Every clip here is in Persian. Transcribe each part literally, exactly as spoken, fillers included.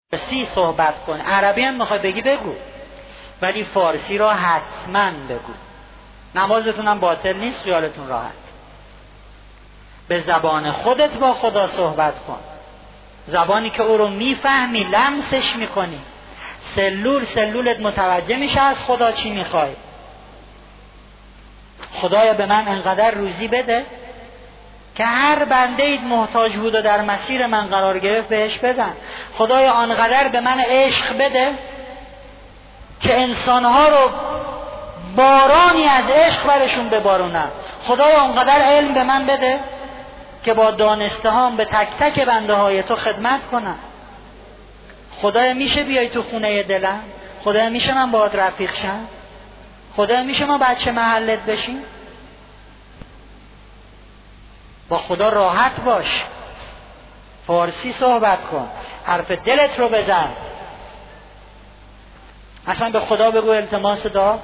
فارسی صحبت کن. عربی هم میخوای بگی بگو، ولی فارسی را حتما بگو. نمازتون هم باطل نیست، خیالتون راحت. به زبان خودت با خدا صحبت کن، زبانی که او رو میفهمی، لمسش میکنی، سلول سلولت متوجه میشه از خدا چی میخوای. خدایا به من انقدر روزی بده که هر بنده اید محتاج بود و در مسیر من قرار گرفت بهش بدن. خدایا آنقدر به من عشق بده که انسانها رو بارانی از عشق برشون ببارونم. خدایا آنقدر علم به من بده که با دانسته هام به تک تک بنده های تو خدمت کنم. خدایا میشه بیای تو خونه دلم؟ خدایا میشه من باهات رفیق شم؟ خدایا میشه ما بچه محلت بشیم؟ با خدا راحت باش، فارسی صحبت کن، حرف دلت رو بزن. اصلا به خدا بگو التماس دعا.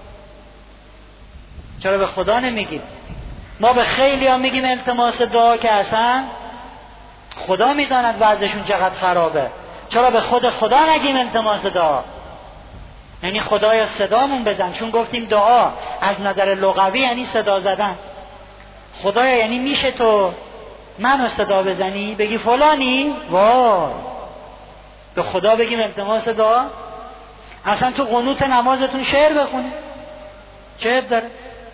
چرا به خدا نمیگیم؟ ما به خیلی ها میگیم التماس دعا که اصلا خدا میداند وضعشون چقدر خرابه. چرا به خود خدا نگیم التماس دعا؟ یعنی خدایا صدامون بزن، چون گفتیم دعا از نظر لغوی یعنی صدا زدن. خدایا یعنی میشه تو منو صدا بزنی بگی فلانی؟ وای، به خدا بگیم التماس دعا؟ اصلا تو قنوت نمازتون شعر بخونه، چه عیب داره؟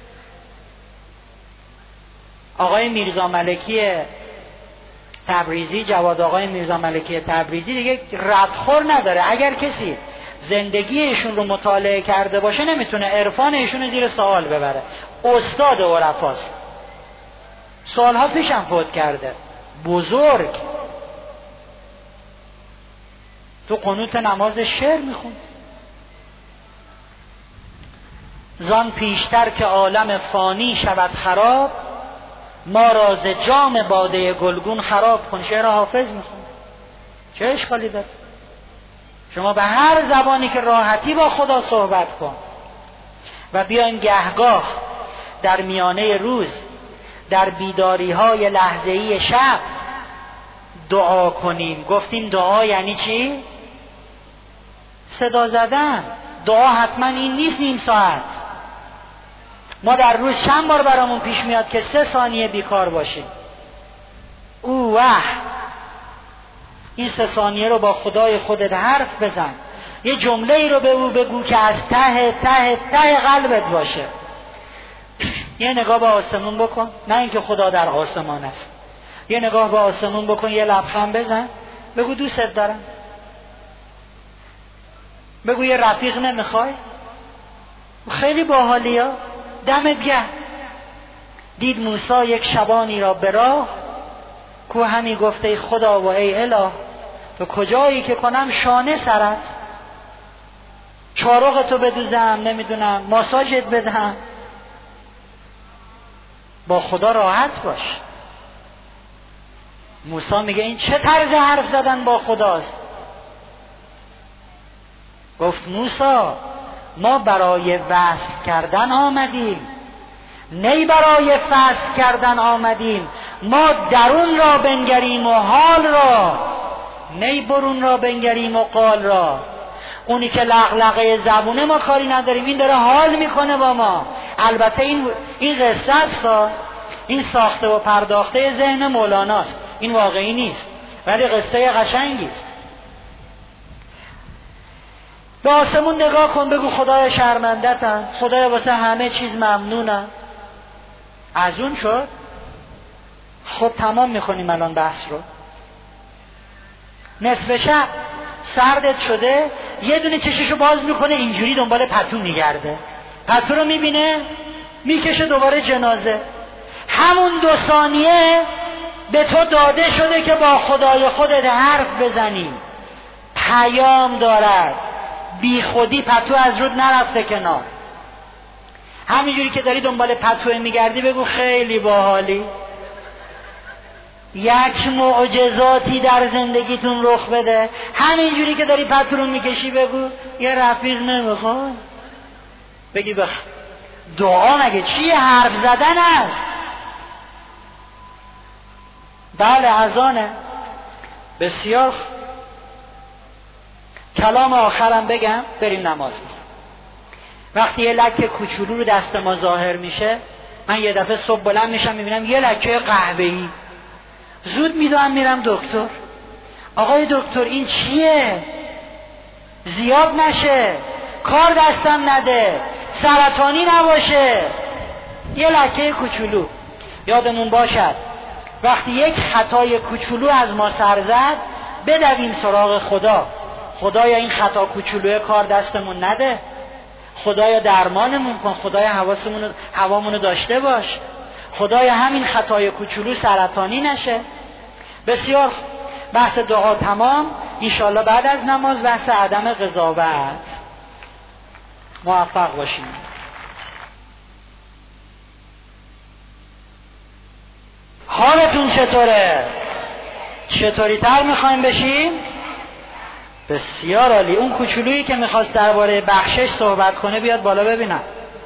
آقای میرزا ملکی تبریزی، جواد آقای میرزا ملکی تبریزی دیگه ردخور نداره. اگر کسی زندگی ایشون رو مطالعه کرده باشه نمیتونه عرفان ایشون رو زیر سوال ببره. استاد عرفاست، سالها پیشم فوت کرده، بزرگ. تو قنوت نماز شعر میخوند. زان پیشتر که عالم فانی شود خراب، ما را ز جام باده گلگون خراب کن. شعر حافظ میخوند. چه اشکالی داره؟ شما به هر زبانی که راحتی با خدا صحبت کن و بیاین گهگاه در میانه روز در بیداری های لحظه‌ای شب دعا کنیم. گفتیم دعا یعنی چی؟ صدا زدن. دعا حتما این نیست نیم ساعت. ما در روز چند بار برامون پیش میاد که سه ثانیه بیکار باشیم. اوه، این سه ثانیه رو با خدای خودت حرف بزن. یه جمله ای رو به او بگو که از ته ته ته قلبت باشه. یه نگاه به آسمون بکن، نه اینکه خدا در آسمان است. یه نگاه به آسمون بکن، یه لبخند بزن، بگو دوستت دارم. بگو یه رفیق نمیخوای؟ خیلی باحالی ها. دمت گرم. دید موسی یک شبانی را به راه، کو همی گفته خدا و ای اله، تو کجایی که کنم شانه سرت، چارق تو بدوزم، نمیدونم ماساژت بدهم. با خدا راحت باش. موسی میگه این چه طرز حرف زدن با خداست؟ گفت موسی ما برای وصل کردن آمدیم، نی برای فصل کردن آمدیم. ما درون را بنگریم و حال را، نی برون را بنگریم و قال را. اونی که لغلقه زبونه ما کاری نداریم، این داره حال میکنه با ما. البته این این قصه است، این ساخته و پرداخته ذهن مولاناست، این واقعی نیست، ولی قصه قشنگی است. به آسمون نگاه کن، بگو خدای شرمندتم، خدای واسه همه چیز ممنونم. از اون شد. خب تمام میکنیم الان بحث رو. نصف شب سردت شده، یه دونه چششو باز میکنه اینجوری دنبال پتو میگرده، پتو رو میبینه میکشه دوباره جنازه. همون دو ثانیه به تو داده شده که با خدای خودت حرف بزنی. پیام دارد، بی خودی پتو از رود نرفته کنار. همینجوری که داری دنبال پتو میگردی بگو خیلی باحالی. یک معجزاتی در زندگیتون رخ بده. همینجوری که داری پتو رو میکشی بگو یه رفیق نمیخوای؟ بگی بخ دعا مگه چیه؟ حرف زدن است. بله اذانه. بسیار کلام آخرم بگم بریم نماز بخونیم. وقتی یه لکه کوچولو رو دست ما ظاهر میشه، من یه دفعه صبح بلند میشم میبینم یه لکه قهوه‌ای، زود میدونم میرم دکتر. آقای دکتر این چیه؟ زیاد نشه، کار دستم نده، سرطانی نباشه. یه لکه کوچولو. یادمون باشد وقتی یک خطای کوچولو از ما سر زد بدویم سراغ خدا. خدایا این خطا کوچولوی کار دستمون نده، خدایا درمانمون کن، خدایا حواسمون هوامونو داشته باش، خدایا همین خطای کوچولو سرطانی نشه. بسیار بحث دعا تمام. انشالله بعد از نماز بحث عدم قضاوت. موفق باشیم. حالتون چطوره؟ چطوری تر میخوایم بشیم؟ بسیار عالی. اون کوچولویی که میخواست درباره بخشش صحبت کنه بیاد بالا ببینم.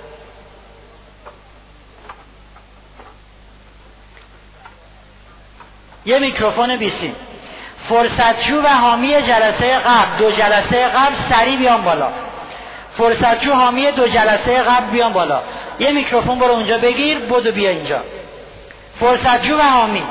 یه میکروفون بیسیم. فرصتجو و حامی جلسه قبل، دو جلسه قبل سریع بیان بالا. فرصتجو حامی دو جلسه قبل بیان بالا. یه میکروفون برو اونجا بگیر، بدو بیا اینجا. فرصتجو و حامی.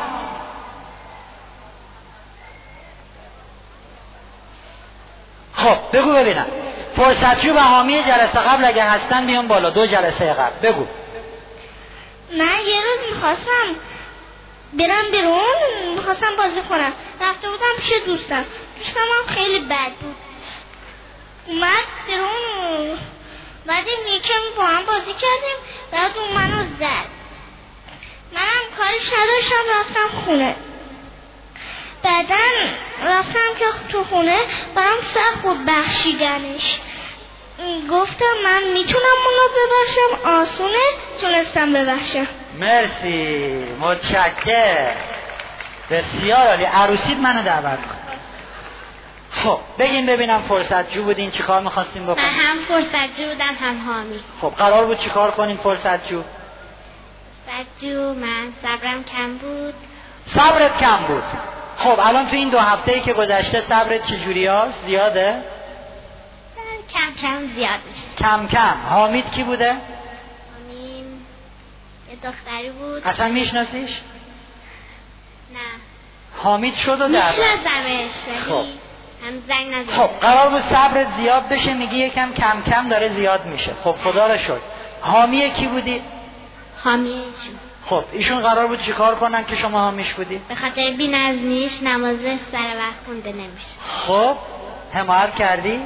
خب بگو ببینم. فرصتجو و حامی جلسه قبل اگه هستن بیان بالا. دو جلسه قبل بگو. من یه روز میخواستم برم بیرون، میخواستم بازی کنم، رفته بودم پیش دوستم. دوستم هم خیلی بد بود. اومد بیرون، بعدیم یکم با هم بازی کردیم، بعد اون منو زد. منم کارش نداشتم، رفتم خونه. بعدن رفتم که تو خونه برام سخت بود بخشیدنش. گفتم من میتونم اونو ببخشم، آسونه، تونستم ببخشم. مرسی، متشکرم. بسیار عالی. عروسیت منو دعوت کن. خب بگین ببینم فرصتجو بودین چی کار میخواستین بکنین؟ من هم فرصتجو بودم هم حامی. خب قرار بود چی کار کنین فرصتجو؟ فرصتجو من صبرم کم بود. صبرت کم بود. خب الان تو این دو هفته‌ای که گذشته صبرت چجوری هست؟ زیاده؟ کم کم زیاد میشه. کم کم. حامید کی بوده؟ حامید یه دختری بود. اصلا میشناسیش؟ نه. حامید شد و در میشناسمش خب. هم زنگ نزد. خب قرار بود صبرت زیاد بشه، میگی یکم کم کم داره زیاد میشه. خب خدا رو شد. حامی کی بودی؟ حامیشون. خب ایشون قرار بود چی کار کنن که شما حامیش بودی؟ به خاطر بی‌نظمیش نماز سر وقت خونده نمیشه. خب حمایت کردی؟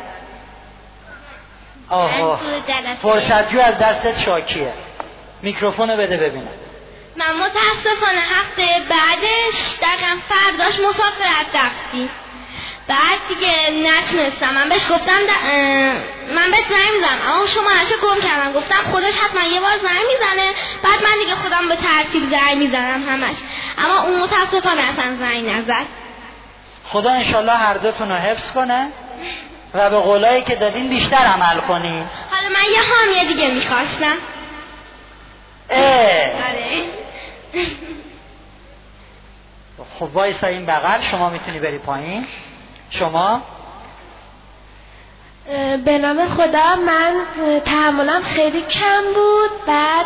آها. فرصتجو از دستت شاکیه. میکروفونو بده ببینم. من متاسفانه هفته بعدش دقیقا فرداش مسافرت رفتیم. بعد دیگه نتونستم. من بهش گفتم من بهت زنگ میزنم، اما شما هرچه گم کردم. گفتم خودش حتما یه بار زنگ میزنه، بعد من دیگه خودم به ترتیب زنگ میزنم همش. اما اون متاسفانه اصلا زنگ نزد. خدا انشالله هر دوتون رو حفظ کنه و به قولایی که دادین بیشتر عمل کنین. حالا من یه حامیه دیگه میخواستم. اه آره. خب وایسا این بغل. شما میتونی بری پایین. شما؟ به نام خدا. من تحملم خیلی کم بود. بعد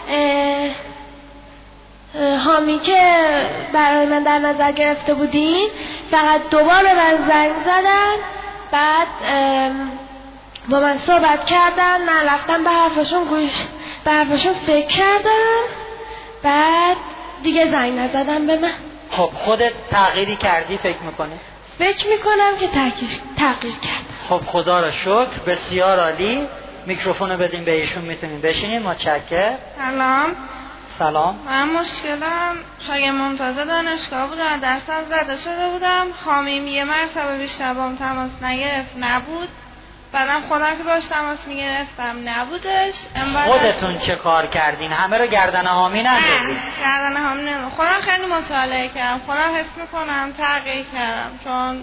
حامی که برای من در نظر گرفته بودین فقط دوبار به من زنگ زدن، بعد با من صحبت کردن، من رفتم به حرفشون گوش به حرفشون فکر کردم، بعد دیگه زنگ نزدم به من. خب خودت تغییری کردی فکر میکنی؟ فکر میکنم که تغییر تغییر کردم. خب خدا را شکر. بسیار عالی. میکروفونو بدین به ایشون، میتونین بشینین. متشکرم. سلام. سلام. من مشکلم شاگرد ممتاز دانشگاه بودم، درسم زده شده بودم. حامیم یه مرتبه بیشتر با هم تماس نگرفت، نبود. بعدم خودم که باش تماس میگرفتم نبودش. خودتون چه کار کردین؟ همه رو گردن حامی نندازین. گردن حامی نندازین. خودم خیلی مطالعه کردم، خودم حس میکنم تغییر کردم، چون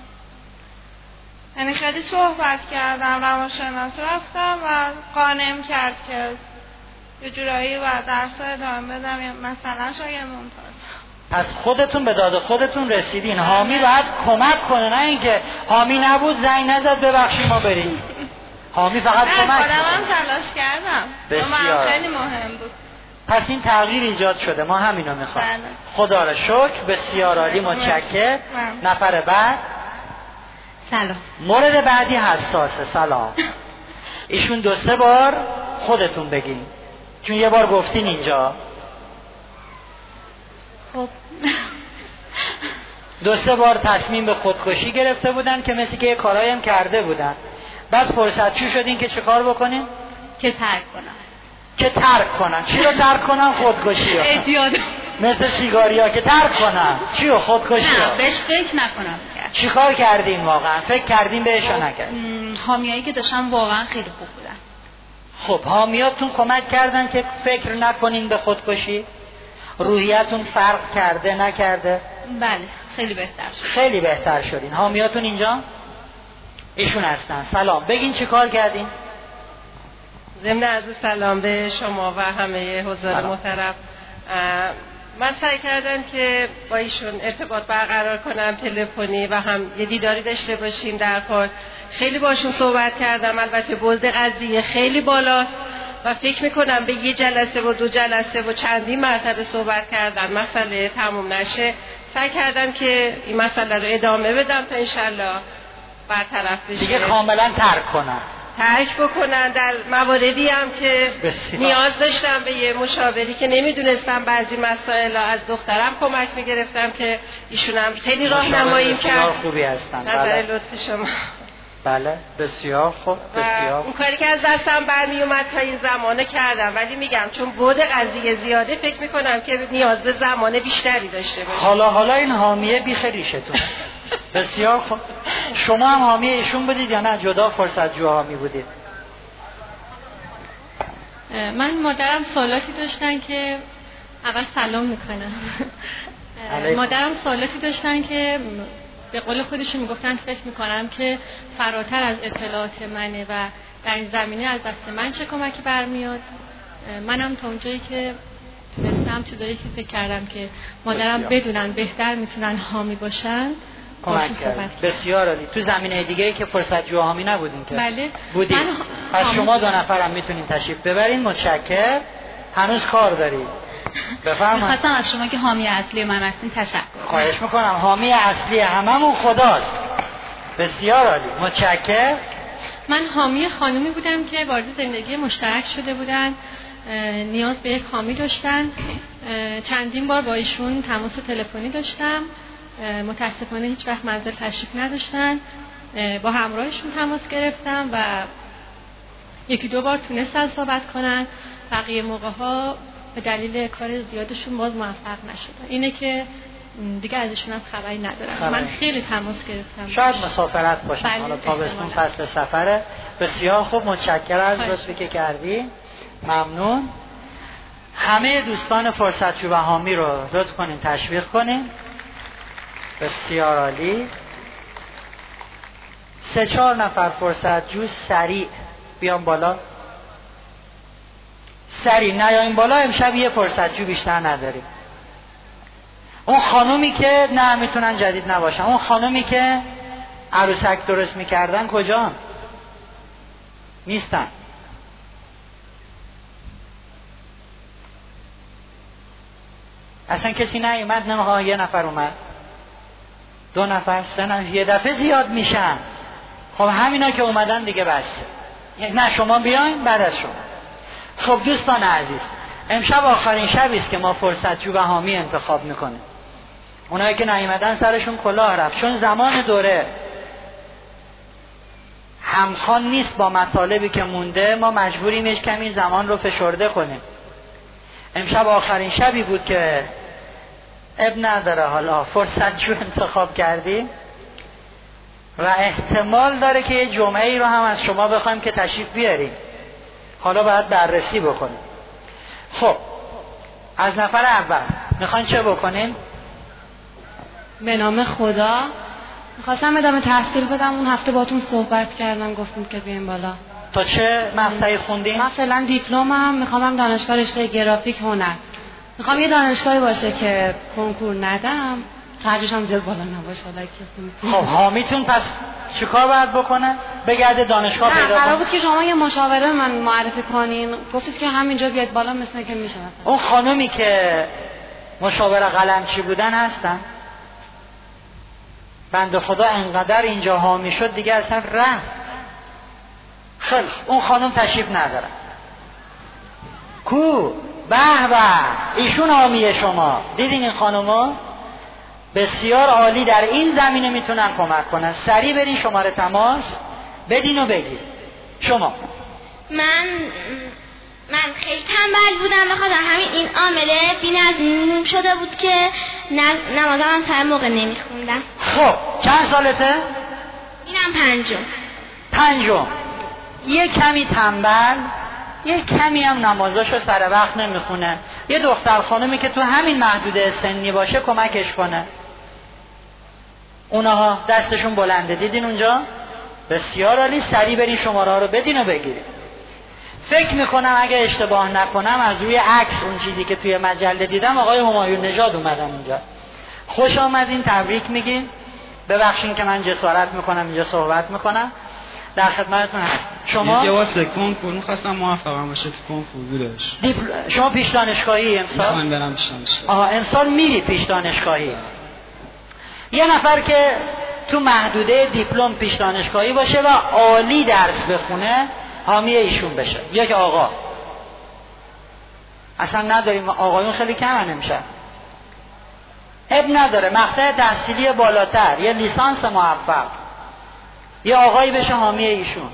یعنی خیلی صحبت کردم، روانشناس رفتم و قانعم کرد که یه جورایی و درس ادامه بدم، مثلا شاگرد ممتاز. پس خودتون به داد خودتون رسیدین. حامی باید کمک کنه، نه اینکه حامی نبود زنگ نزد ببخشید ما بریم. حامی فقط کمک کنه. خودم هم تلاش کردم. بسیار خیلی مهم بود. پس این تغییر ایجاد شده، ما همینو میخوایم. خدا را شکر. بسیار عالی، متشکرم. نفر بعد. سلام. مورد بعدی حساسه. سلام. ایشون دو سه بار خودتون بگین چون یه بار گفتین اینجا. خب دو سه بار تصمیم به خودکشی گرفته بودن که مثل که یه کارایی هم کرده بودن، بعد فرصت چی شدین که چه کار بکنین؟ که ترک کنم. که ترک کنن. چی رو ترک کنن؟ خودکشی ها. اعتیاد. مثل سیگاری ها که ترک کنن. چی رو؟ خودکشی ها. نه بهش فکر نکنم. چی کار کردین واقعا؟ فکر کردین بهش یا نکردین؟ حامیایی که داشتن واقعا خیلی خوب بودن. خب حامیاتون کمک کردن که فکر نکنین به خودکشی؟ روحیتون فرق کرده نکرده؟ بله خیلی بهتر شد. خیلی بهتر شدین. حامیاتون اینجا؟ ایشون هستن. سلام. بگین چی کار کردین؟ ضمن عرض سلام به شما و همه حضار محترم. من سعی کردم که با ایشون ارتباط برقرار کنم تلفنی و هم یه دیداری داشته باشیم در کار. خیلی باشون صحبت کردم، البته بعد قضیه خیلی بالاست و فکر میکنم به یه جلسه و دو جلسه و چندین مرتبه صحبت کردم مسئله تموم نشه. سعی کردم که این مسئله رو ادامه بدم تا انشالله برطرف بشه، دیگه کاملا ترک کنم، ترک بکنن. در مواردی هم که بسیار. نیاز داشتم به یه مشاوری که نمیدونستم بعضی مسائل از دخترم کمک میگرفتم که ایشون هم خیلی راهنمایی کرد. بسیار خوبی هستن. نظر بله. لطف شما. بله بسیار خوب. بسیار اون کاری که از دستم برمی اومد تا این زمانه کردم، ولی میگم چون بعد قضیه زیاده فکر میکنم که نیاز به زمان بیشتری داشته باشه. حالا حالا این حامیه بیخ ریشتون. بسیار خوب. شما هم حامی ایشون بودید یا نه جدا فرصت جو حامی بودید؟ من مادرم سوالاتی داشتن که اول سلام میکنم. مادرم سوالاتی داشتن که به قول خودشون میگفتن فکر میکنم که فراتر از اطلاعات منه و در این زمینه از دست من چه کمکی برمیاد. منم تا اونجایی که تونستم چیزایی که فکر کردم که مادرم بدونن بهتر میتونن حامی باشن کمک کرد. بسیار عالی. تو زمینه دیگه‌ای که فرصت جو حامی نبودین که؟ بله بودین. پس شما دو نفرم میتونین تشریف ببرین. متشکرم. هنوز کار دارید. بفرمایید. می‌خواستم از شما که حامی اصلی من هستین تشکر. خواهش میکنم. حامی اصلی هممون خداست. بسیار عالی. متشکرم. من حامی خانومی بودم که وارد زندگی مشترک شده بودن، نیاز به یک حامی داشتن. چندین بار با ایشون تماس تلفنی داشتم، متاسفانه هیچ وقت منزل تشریف نداشتن. با همراهشون تماس گرفتم و یکی دو بار تونستن صحبت کنن، بقیه موقع ها به دلیل کار زیادشون باز موفق نشدن. اینه که دیگه ازشون هم خبری ندارم. خبری. من خیلی تماس گرفتم. شاید مسافرت باشن. حالا تابستون فصل سفره. بسیار خوب. متشکرم از لطفی که کردی. ممنون. همه دوستان فرصت جو و حامی رو لطف کنین تشویق کنین. بسیار عالی. سه چهار نفر فرصت جو سریع بیان بالا. سریع نیاین بالا، امشب یه فرصت جو بیشتر نداریم. اون خانومی که نه میتونن جدید نباشن، اون خانومی که عروسک درست میکردن کجا؟ نیستن. اصلا کسی نیومد؟ نمیخواه. یه نفر اومد، دو نفر، سه نفر، یه دفعه زیاد میشن. خب همینا که اومدن دیگه بس. نه شما بیاین بعد از شما. خب دوستان عزیز، امشب آخرین شبی است که ما فرصت جو و حامی انتخاب میکنیم. اونایی که نیومدن سرشون کلاه رفت، چون زمان دوره همخوان نیست با مطالبی که مونده. ما مجبوریم یک کمی زمان رو فشرده کنیم. امشب آخرین شبی بود که اب نداره حالا فرصت جو انتخاب کردیم و احتمال داره که یه جمعه ای رو هم از شما بخوایم که تشریف بیاریم. حالا باید بررسی بکنیم. خب از نفر اول میخواین چه بکنین؟ به نام خدا میخواستم ادامه تحصیل بدم. اون هفته باتون صحبت کردم، گفتیم که بیایم بالا. تا چه مقطعی خوندین؟ من فعلا دیپلمم، میخوام دانشگاه رشته گرافیک هنر. میخوام یه دانشگاهی باشه که کنکور ندم، خرجش هم زیاد بالا نباشه. خب حامیتون پس چیکار باید بکنه؟ بگرده دانشگاه پیدا کنه. قرار بود که شما یه مشاوره من معرفی کنین، گفتید که همینجا بیاد بالا مثل که میشه. مثلا اون خانومی که مشاوره قلمچی بودن هستن، بنده خدا انقدر اینجا حامی شد دیگه اصلا رفت. خیلی اون خانم تشریف نداره. کو به به ایشون حامی شما. دیدین این خانومو؟ بسیار عالی، در این زمینه میتونن کمک کنن. سریع برین شماره تماس بدین و بگید. شما من من خیلی تنبل بودم، بخاطر همین این عامله بی‌نظم شده بود که نمازم هم سر موقع نمیخوندم. خب چند سالته؟ اینم پنجم. پنجم. یه کمی تنبل، یه کمی هم نمازاشو سر وقت نمیخونه. یه دختر خانمی که تو همین محدوده سنی باشه کمکش کنه. اونها دستشون بلنده، دیدین اونجا؟ بسیار عالی. سریع برین شماره ها رو بدین و بگیرید. فکر میکنم اگه اشتباه نکنم از روی عکس اون چیزی که توی مجله دیدم آقای همایون نژاد اومدن اینجا. خوش آمدین، تبریک میگیم. ببخشین که من جسارت میکنم اینجا صحبت میکنم. در خدمتتون هست. شما یه جواز کنکور می‌خواستم موفقم بشه تو کنکور بودش. دیپل... شما پیش دانشگاهی امسال؟ میخوام برم پیش دانشگاهی. آها امسال میری پیش دانشگاهی. یه نفر که تو محدوده دیپلم پیش دانشگاهی باشه و عالی درس بخونه حامی ایشون بشه. یک آقا. اصلا نداریم، آقایون خیلی کم نمیشه. اب نداره، مقطع تحصیلی بالاتر، یه لیسانس موفق، یه آقایی بشه حامی ایشون.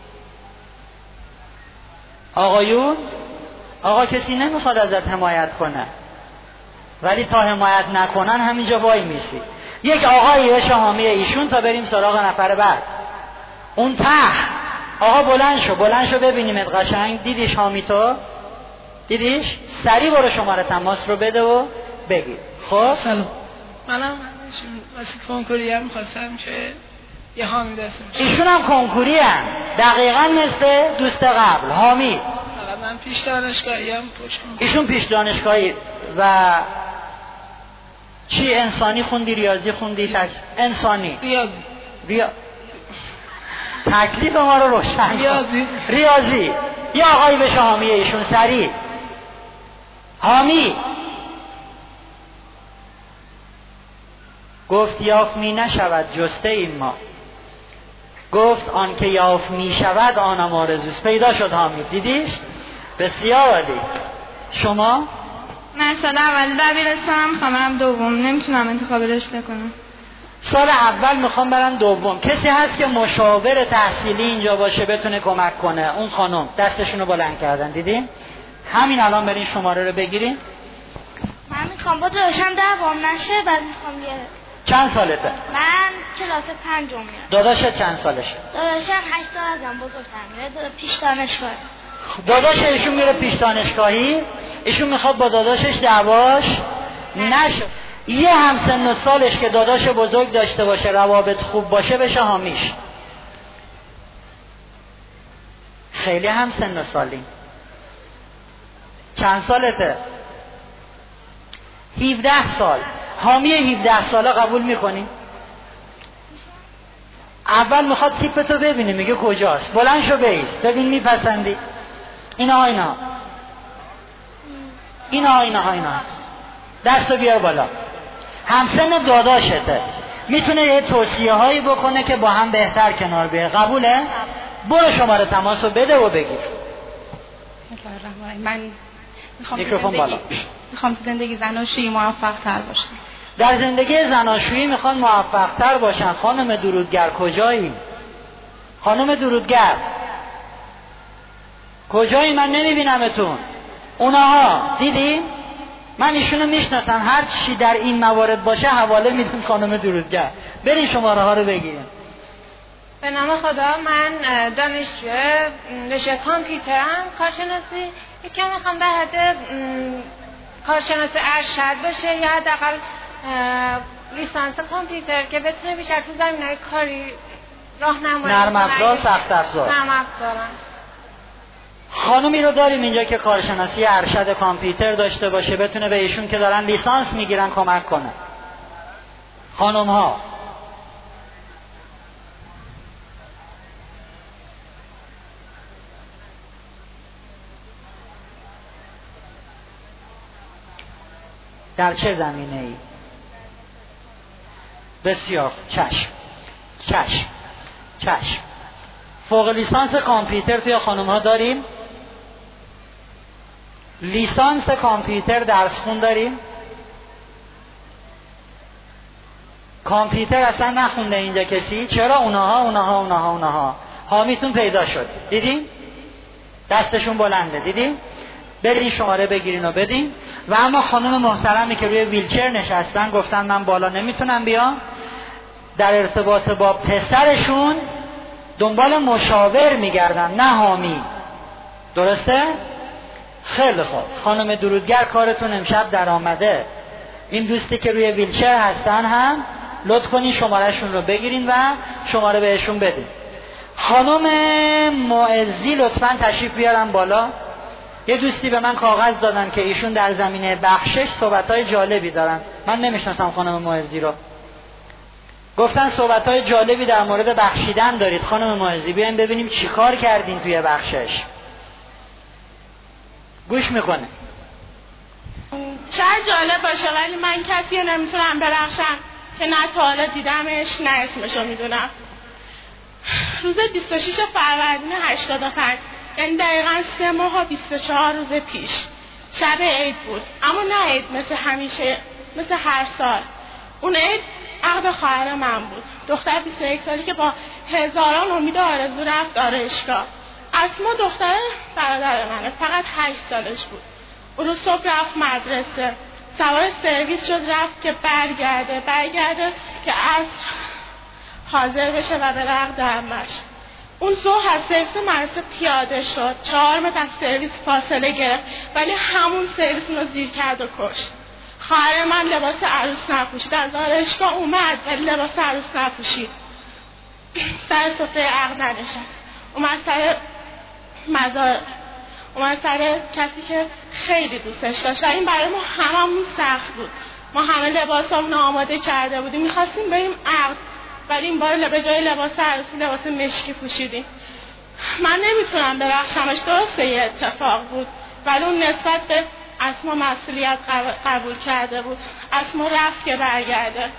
آقایون، آقا کسی نمیخواد ازت حمایت کنه، ولی تا حمایت نکنن همینجا وای میسی. یک آقایی بشه حامی ایشون تا بریم سراغ نفر بعد. اون ته آقا بلند شو، بلند شو ببینیمت قشنگ. دیدیش حامی تو؟ دیدیش؟ سریع برو شماره تماس رو بده و بگیر. خب سلام، منم واسه کنکوری هم خواستم که یه حامی داشته باشه. ایشون هم کنکوری هم دقیقاً مثل دوست قبل حامی. من پیش دانشگاهی هم پشت کنم. ایشون پیش دانشگاهی و چی انسانی خوندی؟ ریاضی خوندی؟ تک... انسانی ریاضی ریا... تکلیف ما رو روشن. ریاضی ریاضی. یه آقایی بشه حامی ایشون. سریع حامی. گفت یاف می نشود جسته این ما، گفت آن که یاف می شود آنم آرزوست. پیدا شد حامی. دیدیش؟ بسیار عالی. شما؟ من سال اول دبیرستانم، میخوام برم دوم، نمیتونم انتخاب رشته کنم. سال اول میخوام برم دوم. کسی هست که مشاور تحصیلی اینجا باشه بتونه کمک کنه؟ اون خانم دستشونو بلند کردن، دیدین؟ همین الان برین شماره رو بگیرین. من میخوام با داداشم دوام نشه، بعد میخوام یه. چند سالته؟ من کلاس پنجم میرم. داداشت چند سالشه؟ داداشم هشت سال ازم بزرگتر میره، دادا پیش دانشگاه. داداش ایشون میره پیش دانشگاهی، ایشون میخواد با داداشش دعواش نشه. یه همسن و سالش که داداش بزرگ داشته باشه، روابط خوب باشه، بشه حامیش. خیلی همسن و سالی. چند سالته؟ هفده سال. حامی هفده ساله قبول میکنی؟ اول میخواد تیپ تو ببینی، میگه کجاست. بلند شو بیست ببین میپسندی. اینا اینا اینا اینا اینا دستو بیار بالا. همسن داداشته، میتونه یه توصیه هایی بکنه که با هم بهتر کنار بیه. قبوله؟ برو شماره تماسو بده و بگیر. من میخوام میکروفون بالا. میخوام زندگی زناشویی موفق تر باشم. در زندگی زناشویی میخوان موفق تر باشن. خانم درودگر کجایی؟ خانم درودگر کجایی؟ من نمیبینمتون. اونها دیدی؟ من ایشونو میشناسم، هر چی در این موارد باشه حواله میدم خانم درودگر. برین شماره ها رو بگیریم. به نام خدا، من دانشجو رشته کامپیوترم، کارشناسی. یکم میخوام در حد کارشناس ارشد باشه یا حداقل لیسانس کامپیوتر که بتونه بیشتر تو زمینه‌های کاری راهنمایی کنه. نرم افزار، سخت افزار. نرم افزارم. خانومی رو داریم اینجا که کارشناسی ارشد کامپیوتر داشته باشه، بتونه به ایشون که دارن لیسانس میگیرن کمک کنه. خانم ها در چه زمینه ای؟ بسیار چشم چشم چشم فوق لیسانس کامپیوتر توی خانم ها داریم؟ لیسانس کامپیوتر درس خون داریم؟ کامپیوتر اصلا نخونده اینجا کسی؟ چرا؟ اونها اونها اونها اونها حامیتون پیدا شد، دیدین؟ دستشون بلنده، دیدین؟ برین شماره بگیرین و بدین. و اما خانم محترمی که روی ویلچر نشستن گفتن من بالا نمیتونم بیام، در ارتباط با پسرشون دنبال مشاور میگردن نه حامی. درسته؟ خیلی خوب خانم درودگر، کارتون امشب در آمده. این دوستی که روی ویلچر هستن هم لطف کنین شمارهشون رو بگیرین و شماره بهشون بدین. خانم معزی لطفاً تشریف بیارن بالا. یه دوستی به من کاغذ دادن که ایشون در زمینه بخشش صحبت‌های جالبی دارن. من نمیشناسم خانم معزی رو. گفتن صحبت‌های جالبی در مورد بخشیدن دارید. خانم معزی بیاین ببینیم چی کار کردین توی بخشش. گوش میکنه. شاید جالب باشه ولی من کسی نمیتونم ببخشم که نه تا حالا دیدمش نه اسمشو میدونم. روز بیست و شش فروردین هشتاد و پنج، یعنی دقیقا سه ماه و بیست و چهار روز پیش، شب عید بود. اما نه عید مثل همیشه، مثل هر سال. اون عید عقد خواهر من بود، دختر بیست و یک سالی که با هزاران امید و آرزو رفت آرایشگاه. اسما دختر برادر منه، فقط هشت سالش بود. اون روز صبح رفت مدرسه، سوار سرویس شد رفت که برگرده برگرده که عصر حاضر بشه و به رق درمش. اون ظهر از سرویس مدرسه پیاده شد، چهار متر از سرویس فاصله گرفت ولی همون سرویس اون رو زیر کرد و کشت. خواهر من لباس عروس نپوشید، از آرایشگاه اومد ولی لباس عروس نپوشید. سر سفره عقد ننشست، اومد سر مزار، اومد سر کسی که خیلی دوستش داشت و این برای ما هممون سخت بود. ما همه لباسامون آماده کرده بودیم، میخواستیم بریم عقد ولی این بار به جای لباس عروسی لباس مشکی پوشیدیم. من نمیتونم ببخشمش، درسته یه اتفاق بود ولی اون نسبت به اسما مسئولیت قبول کرده بود. اسما رفت که برگرده.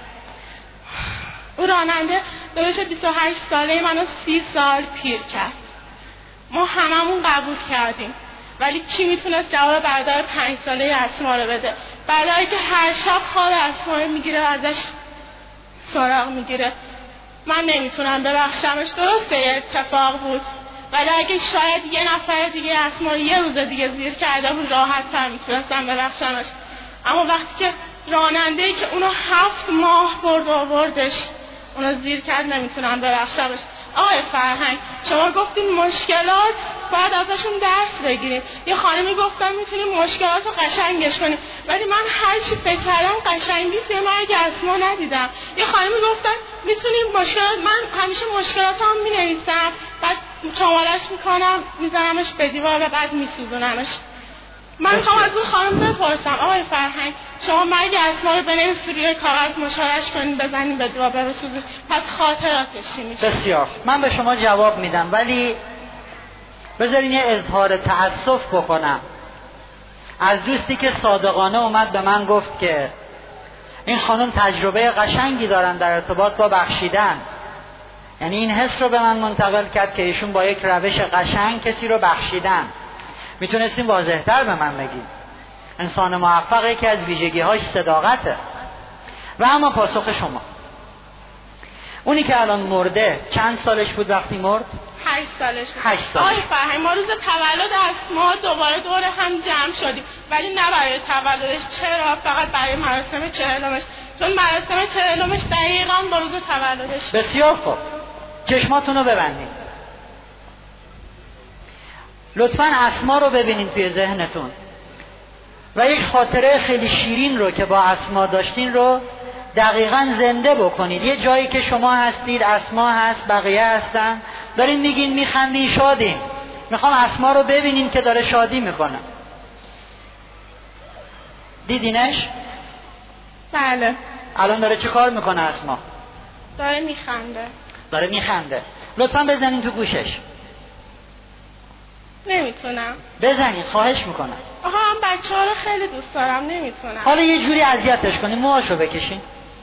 او راننده دوش بیست و هشت ساله منو سی سال پیر کرد. ما هممون قبول کردیم ولی کی میتونست جواب برادر پنج ساله اسما رو بده؟ برادری که هر شب خواب اسما رو میگیره و ازش سراغ میگیره. من نمیتونم ببخشمش، درسته یه اتفاق بود ولی اگه شاید یه نفر دیگه اسما رو یه روز دیگه زیر کرده بود راحت تر میتونستم ببخشمش. اما وقتی که راننده‌ای که اونو هفت ماه برد و بردش اونو زیر کرد نمیتونم ببخشمش. آقای فرهنگ شما گفتین مشکلات باید ازشون درس بگیریم. یه خانمی گفتم میتونیم مشکلات رو قشنگش کنیم ولی من هر چی فکر کردم قشنگی توی مرگ اسما ندیدم. یه خانمی گفتن میتونیم مشکلات، من همیشه مشکلات هم مینویسم بعد چمالش میکنم میزنمش به دیوار و بعد میسوزونمش. من خواهم از اون خانم بپرسم آقای فرهنگ شما مرگ اسما رو بنویسید روی کاغذ مشارش کنید بزنید به دیوار بسوزید، پس خاطراتش چی میشه؟ بسیار من به شما جواب میدم ولی بذارین یه اظهار تأسف بکنم از دوستی که صادقانه اومد به من گفت که این خانم تجربه قشنگی دارن در ارتباط با بخشیدن. یعنی این حس رو به من منتقل کرد که ایشون با یک روش قشنگ کسی رو بخشیدن. میتونستیم واضح‌تر به من بگید. انسان موفق یکی از ویژگی‌هاش صداقته. و اما پاسخ شما، اونی که الان مرده چند سالش بود وقتی مرد؟ هشت سالش بود. هشت سالش. آقای فرهنگ ما روز تولد اسما دوباره دور هم جمع شدیم ولی نه برای تولدش. چرا؟ فقط برای مراسم چهلمش، چون مراسم چهلمش دقیقاً با روز تولدش. بسیار خوب، چشماتون رو ببندید. لطفاً اسما رو ببینید توی ذهنتون و یک خاطره خیلی شیرین رو که با اسما داشتین رو دقیقاً زنده بکنید. یه جایی که شما هستید اسما هست، بقیه هستن، دارین میگین، میخندین، شادین. میخوام اسما رو ببینین که داره شادی میکنه. دیدینش؟ بله. الان داره چه کار میکنه اسما؟ داره میخنده. داره میخنده. لطفا بزنین تو گوشش. نمیتونم. بزنین، خواهش میکنم. آها من بچه ها رو خیلی دوست دارم، نمیتونم. حالا یه جوری اذیتش کنین، موهاشو بکشین.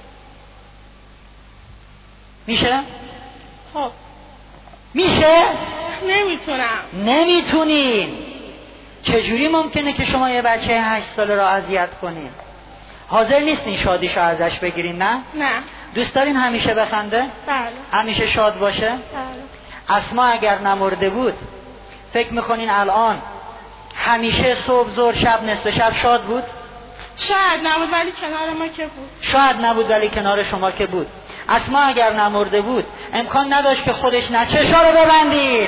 میشه؟ خب میشه؟ نمیتونم. نمیتونین. چجوری ممکنه که شما یه بچه هشت ساله را اذیت کنین؟ حاضر نیستین شادیشو ازش بگیرین؟ نه؟ نه. دوست دارین همیشه بخنده؟ بله. همیشه شاد باشه؟ بله. اسما اگر نمرده بود فکر میکنین الان همیشه صبح ظهر شب نصف شب شاد بود؟ شاید نبود ولی کنار ما که بود. شاید نبود ولی کنار شما که بود. اسما اگر نمرده بود امکان نداشت که خودش نه چشا رو ببندین،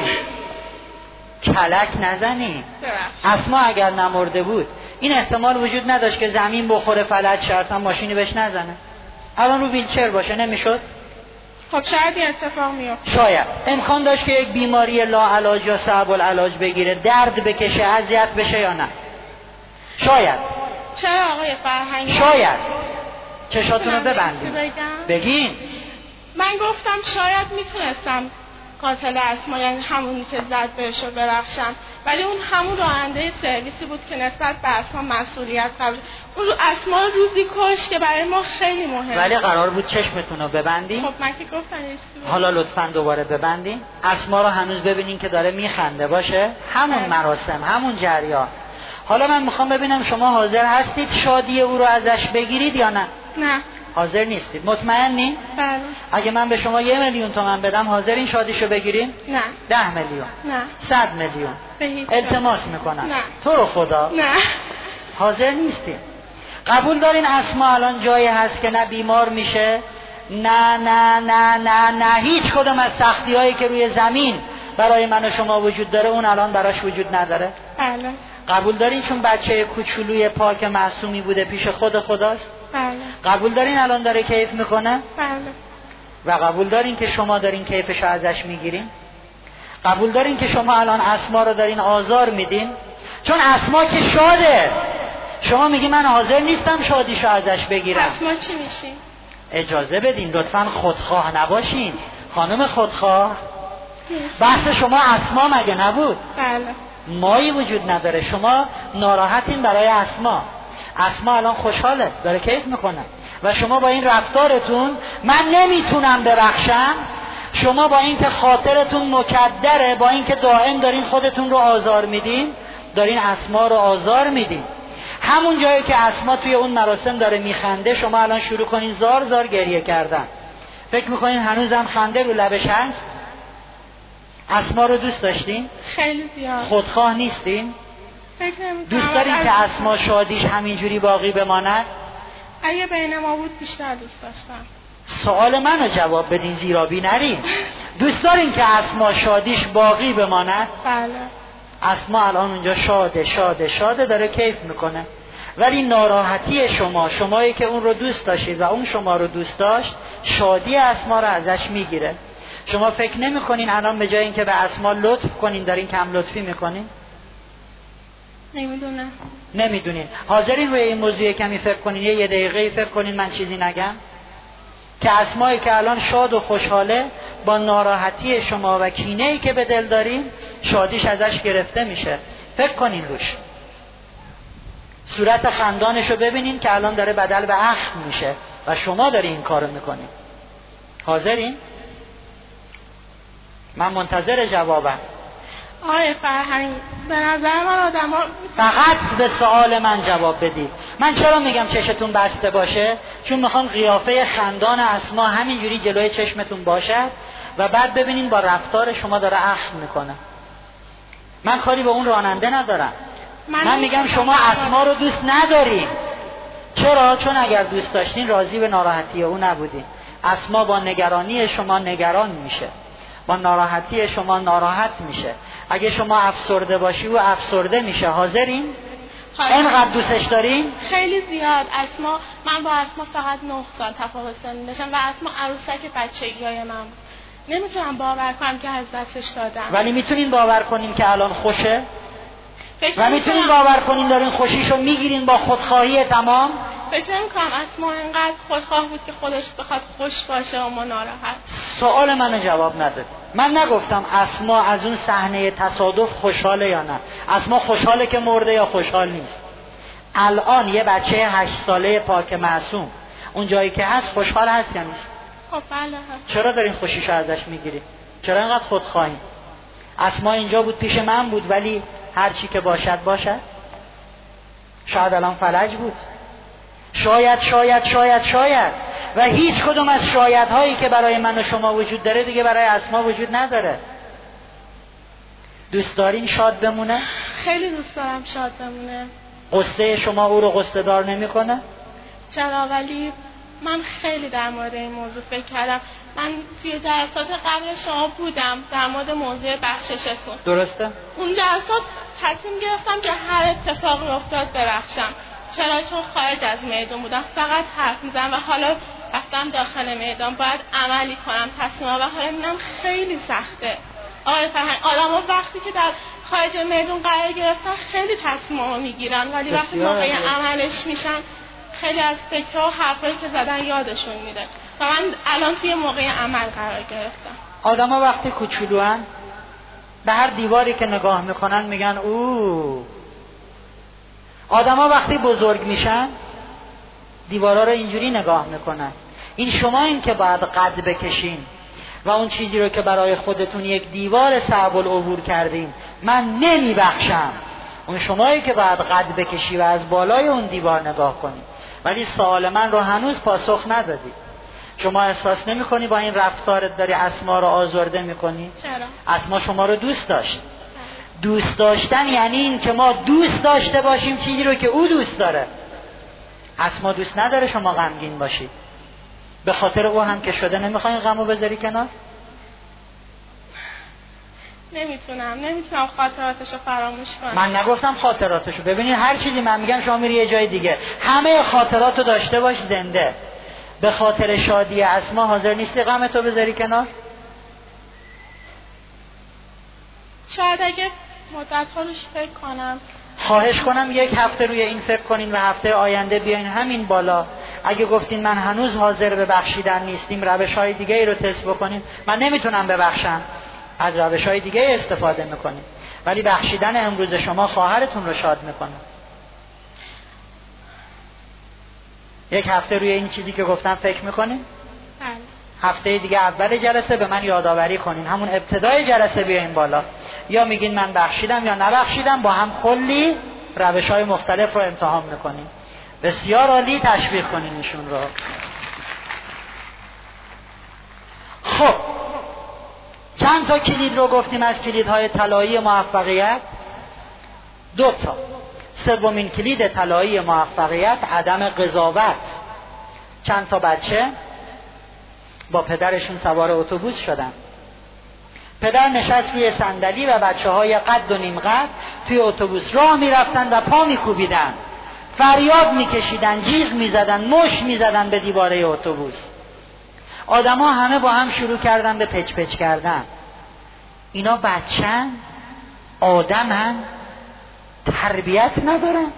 کلک نزنین. اسما اگر نمرده بود این احتمال وجود نداشت که زمین بخوره فلج شه اصلا ماشینی بهش نزنه. الان رو ویلچر باشه نمیشد؟ خب شاید این اتفاق میفته. شاید امکان داشت که یک بیماری لاعلاج یا صعب العلاج بگیره، درد بکشه، اذیت بشه یا نه؟ شاید. چرا آقای فرهنگی؟ شاید. چشاتون رو ببندید. بگین. من گفتم شاید میتونستم قاتل اسما، یعنی همونی که زد بهش رو برخشم، ولی اون همون راننده سرویسی بود که نسبت به اسما مسئولیت قبول. اون اسما رو روزی کش که برای ما خیلی مهمه. ولی قرار بود چشمتون رو ببندین. خب من که گفتم. حالا لطفاً دوباره ببندین. اسما رو هنوز ببینین که داره میخنده باشه. همون مراسم، همون جریان. حالا من میخوام ببینم شما حاضر هستید شادی او رو ازش بگیرید یا نه؟ نه. حاضر نیستید. مطمئنین؟ بله. اگه من به شما یه میلیون تومن بدم حاضرین شادیشو بگیرین؟ نه. ده میلیون؟ نه. صد میلیون؟ به هیچ التماس میکنم. نه. تو رو خدا؟ نه. حاضر نیستین. قبول دارین اسما الان جایی هست که نه بیمار میشه، نه نه نه نه نه هیچ کدوم از سختی هایی که روی زمین برای من و شما وجود داره اون الان براش وجود نداره؟ بله. قبول دارین چون بچه کوچولوی پاک معصومی بوده پیش خود خداست؟ بله. قبول دارین الان داره کیف میکنه؟ بله. و قبول دارین که شما دارین کیفش رو ازش میگیرین؟ قبول دارین که شما الان اسما رو دارین آزار میدین؟ چون اسما که شاده، شما میگی من حاضر نیستم شادیشو ازش بگیرم. اسما چی میشین؟ اجازه بدین، لطفاً خودخواه نباشین. خانم خودخواه، بحث شما اسما مگه نبود؟ بله. مایی وجود نداره. شما ناراحتین برای اسما. اسما الان خوشحاله، داره کیف میکنه و شما با این رفتارتون من نمیتونم ببخشم، شما با اینکه خاطرتون مکدره، با اینکه دائم دارین خودتون رو آزار میدین، دارین اسما رو آزار میدین. همون جایی که اسما توی اون مراسم داره میخنده شما الان شروع کنین زار زار گریه کردن. فکر میکنین هنوزم خنده رو لبش هست؟ اسما رو دوست داشتین؟ خیلی زیاد. خودخواه نیستین؟ دوست دارین که اسما شادیش همینجوری باقی بماند؟ اگه بین ما بود بیشتر دوست داشتم. سوال منو جواب بدین، زیرابی نرین. دوست دارین که اسما شادیش باقی بماند؟ بله. اسما الان اونجا شاده شاده شاده داره کیف میکنه، ولی ناراحتی شما، شمایی که اون رو دوست داشتید و اون شما رو دوست داشت، شادی اسما رو ازش میگیره. شما فکر نمی کنین الان به جای اینکه به اسما لطف کنین دارین کم لطفی میکنین؟ نمیدونم. نمیدونین. حاضرین روی این موضوع کمی فکر کنین، یه, یه دقیقه فکر کنین من چیزی نگم؟ که اسمایی که الان شاد و خوشحاله با ناراحتی شما و کینه‌ای که به دل دارین شادیش ازش گرفته میشه. فکر کنین روش. صورت خندانشو ببینین که الان داره بدل به اخم میشه و شما داری این کارو میکنین. حاضرین؟ من منتظر جوابم. آقای فرهنگ به نظر من آدم ها فقط به سوال من جواب بدید. من چرا میگم چشتون بسته باشه؟ چون میخوام قیافه خندان اسما همینجوری جلوی چشمتون باشد و بعد ببینین با رفتار شما داره اخم میکنه. من کاری به اون راننده ندارم. من, من میگم شما اسما رو دوست ندارین. چرا؟ چون اگر دوست داشتین راضی به ناراحتی او نبودین. اسما با نگرانی شما نگران میشه، با ناراحتی شما ناراحت میشه. اگه شما افسرده باشی و افسرده میشه. حاضرین؟ اینقدر دوستش دارین؟ خیلی زیاد. اسما، من با اسما فقط نه سال تفاوت سنی داشتم و اسما عروسک بچگی های من بود. نمیتونم باور کنم که از دستش دادم. ولی میتونین باور کنین که الان خوشه؟ فکر و میتونین باور کنین دارین خوشیشو میگیرین با خودخواهی تمام؟ فکر نمی‌کنم اسما اینقدر خودخواه بود که خودش بخواد خوش باشه و ما ناراحت. سوال منو جواب نداد. من نگفتم اسما از اون صحنه تصادف خوشحاله یا نه. اسما خوشحاله که مرده یا خوشحال نیست. الان یه بچه هشت ساله پاک معصوم اون جایی که هست خوشحال هست یا نیست؟ خب بله هست. چرا دارین خوشیشو ازش میگیرین؟ چرا اینقدر خودخواهین؟ اسما اینجا بود، پیش من بود، ولی هر چی که باشد باشد. شاید الان فلج بود، شاید شاید شاید شاید و هیچ کدوم از شایدهایی که برای من و شما وجود داره دیگه برای اسما وجود نداره. دوست دارین شاد بمونه؟ خیلی دوست دارم شاد بمونه. قصه شما او رو قصه دار نمی کنه؟ چرا؟ ولی من خیلی در مورد این موضوع فکر کردم. من توی جلسات قبل شما بودم در مورد موضوع بخششتون. درسته؟ اون جلسات تصمیم گرفتم که هر اتفاقی افتاد ببخشم. چرا؟ چون خارج از میدان بودم، فقط حرف میزنم و حالا رفتم داخل میدان باید عملی کنم تصمیم و حالا میبینم خیلی سخته. آقای فرهنگ، آدم ها وقتی که در خارج میدان قرار گرفتن خیلی تصمیم ها میگیرن ولی وقتی موقع عملش میشن خیلی از فکرها و حرفایی که زدن یادشون میره و من الان توی موقع عمل قرار گرفتم. آدم ها وقتی کوچولوان به هر دیواری که نگاه میکنن میگن اوه. آدم ها وقتی بزرگ میشن دیوارا رو اینجوری نگاه میکنن. این شما این که باید قد بکشین و اون چیزی رو که برای خودتون یک دیوار صعب العبور کردین من نمیبخشم، اون شمایی که باید قد بکشی و از بالای اون دیوار نگاه کنی. ولی سوال من رو هنوز پاسخ ندادی. شما احساس نمی کنی با این رفتارت داری اسما رو آزرده می کنی؟ چرا؟ اسما شما رو دوست داشت. دوست داشتن یعنی این که ما دوست داشته باشیم چیزی رو که او دوست داره. اسما دوست نداره شما غمگین باشی. به خاطر او هم که شده نمیخواین غمو بذاری کنار؟ نمیتونم نمیتونم خاطراتشو فراموش کنم. من نگفتم خاطراتشو. ببینید هر چیزی من میگم شما میری یه جای دیگه. همه خاطراتو داشته باش زنده. به خاطر شادی اسما حاضر نیستی غمتو بذاری کنار؟ شاید اگه مدت ها روش فکر کنم. خواهش کنم یک هفته روی این فکر کنین و هفته آینده بیاین همین بالا. اگه گفتین من هنوز حاضر به بخشیدن نیستیم روش های دیگه ای رو تست بکنیم. من نمیتونم ببخشم، از روش های دیگه استفاده میکنیم، ولی بخشیدن امروز شما خواهرتون رو شاد میکنه. یک هفته روی این چیزی که گفتم فکر میکنیم. هفته دیگه اول جلسه به من یادآوری کنین، همون ابتدای جلسه بیاین بالا. یا میگین من بخشیدم یا نبخشیدم، با هم کلی روش های مختلف رو امتحان میکنیم. بسیار عالی، تشویق کنین ایشون رو. خب چند تا کلید رو گفتیم از کلیدهای طلایی موفقیت؟ دو تا. سومین کلید طلایی موفقیت عدم قضاوت. چند تا بچه با پدرشون سوار اتوبوس شدن. پدر نشست روی صندلی و بچه های قد و نیم قد توی اتوبوس راه می رفتن و پا می کوبیدن، فریاد می کشیدن، جیغ می زدن، مشت می زدن به دیواره اتوبوس. آدم ها همه با هم شروع کردن به پچ پچ کردن. اینا بچه‌ن، آدمن، تربیت ندارن.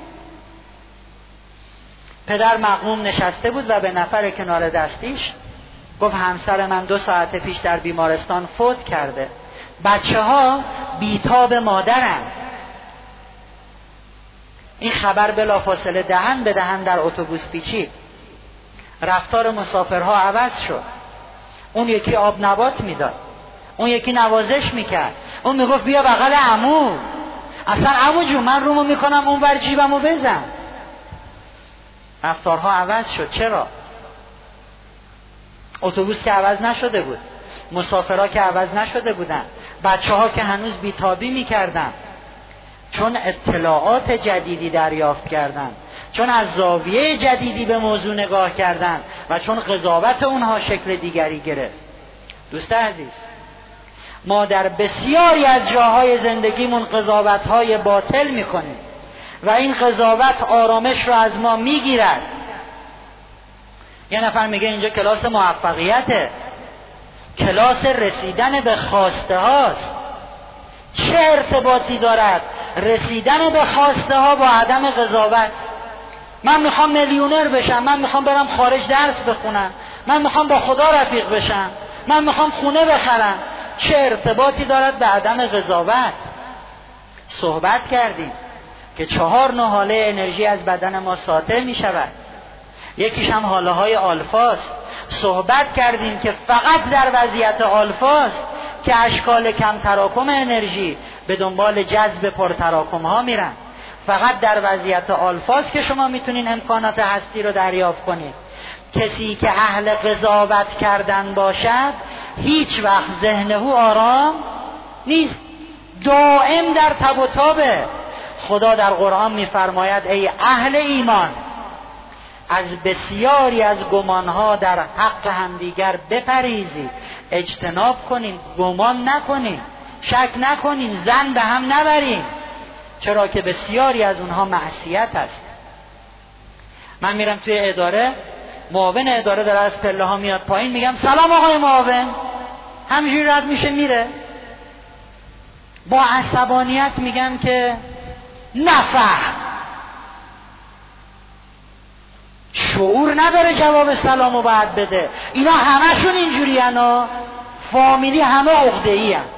پدر مغموم نشسته بود و به نفر کنار دستیش گفت همسر من دو ساعت پیش در بیمارستان فوت کرده. بچه ها بیتاب مادرن. این خبر بلافاصله دهن به دهن در اتوبوس پیچید. رفتار مسافرها عوض شد. اون یکی آب نبات میداد، اون یکی نوازش میکرد، اون میگفت بیا بغل عمو، اصلا عمو جون من رومو میکنم اون ور جیبمو بزن. رفتارها عوض شد. چرا؟ اتوبوس که عوض نشده بود، مسافرها که عوض نشده بودن، بچه ها که هنوز بیتابی میکردن، چون اطلاعات جدیدی دریافت کردن، چون از زاویه جدیدی به موضوع نگاه کردن و چون قضاوت اونها شکل دیگری گرفت. دوست عزیز، ما در بسیاری از جاهای زندگیمون قضاوت‌های باطل میکنیم و این قضاوت آرامش رو از ما میگیرد. یه نفر میگه اینجا کلاس موفقیته، کلاس رسیدن به خواسته هاست. چه ارتباطی دارد رسیدن به خواسته ها با عدم قضاوت؟ من میخوام میلیونر بشم، من میخوام برم خارج درس بخونم، من میخوام با خدا رفیق بشم، من میخوام خونه بخرم. چه ارتباطی دارد به عدم قضاوت؟ صحبت کردیم که چهار نوع حاله انرژی از بدن ما ساطع میشود، یکیش هم حاله های آلفاست. صحبت کردیم که فقط در وضعیت آلفاست که اشکال کم تراکم انرژی به دنبال جذب پر تراکم ها میرن. فقط در وضعیت آلفاست که شما میتونین امکانات هستی رو دریافت کنید. کسی که اهل قضاوت کردن باشد هیچ وقت ذهنه آرام نیست، دائم در تب و تابه. خدا در قرآن میفرماید ای اهل ایمان از بسیاری از گمانها در حق همدیگر بپریزید، اجتناب کنین، گمان نکنین، شک نکنین، ظن به هم نبرین، چرا که بسیاری از اونها معصیت است. من میرم توی اداره، معاون اداره داره از پله ها میاد پایین، میگم سلام آقای معاون، همینجوری رد میشه میره. با عصبانیت میگم که نفهم، شعور نداره جواب سلامو باید بده. اینا همشون اینجوری هن، فامیلی همه عقده‌ای هن.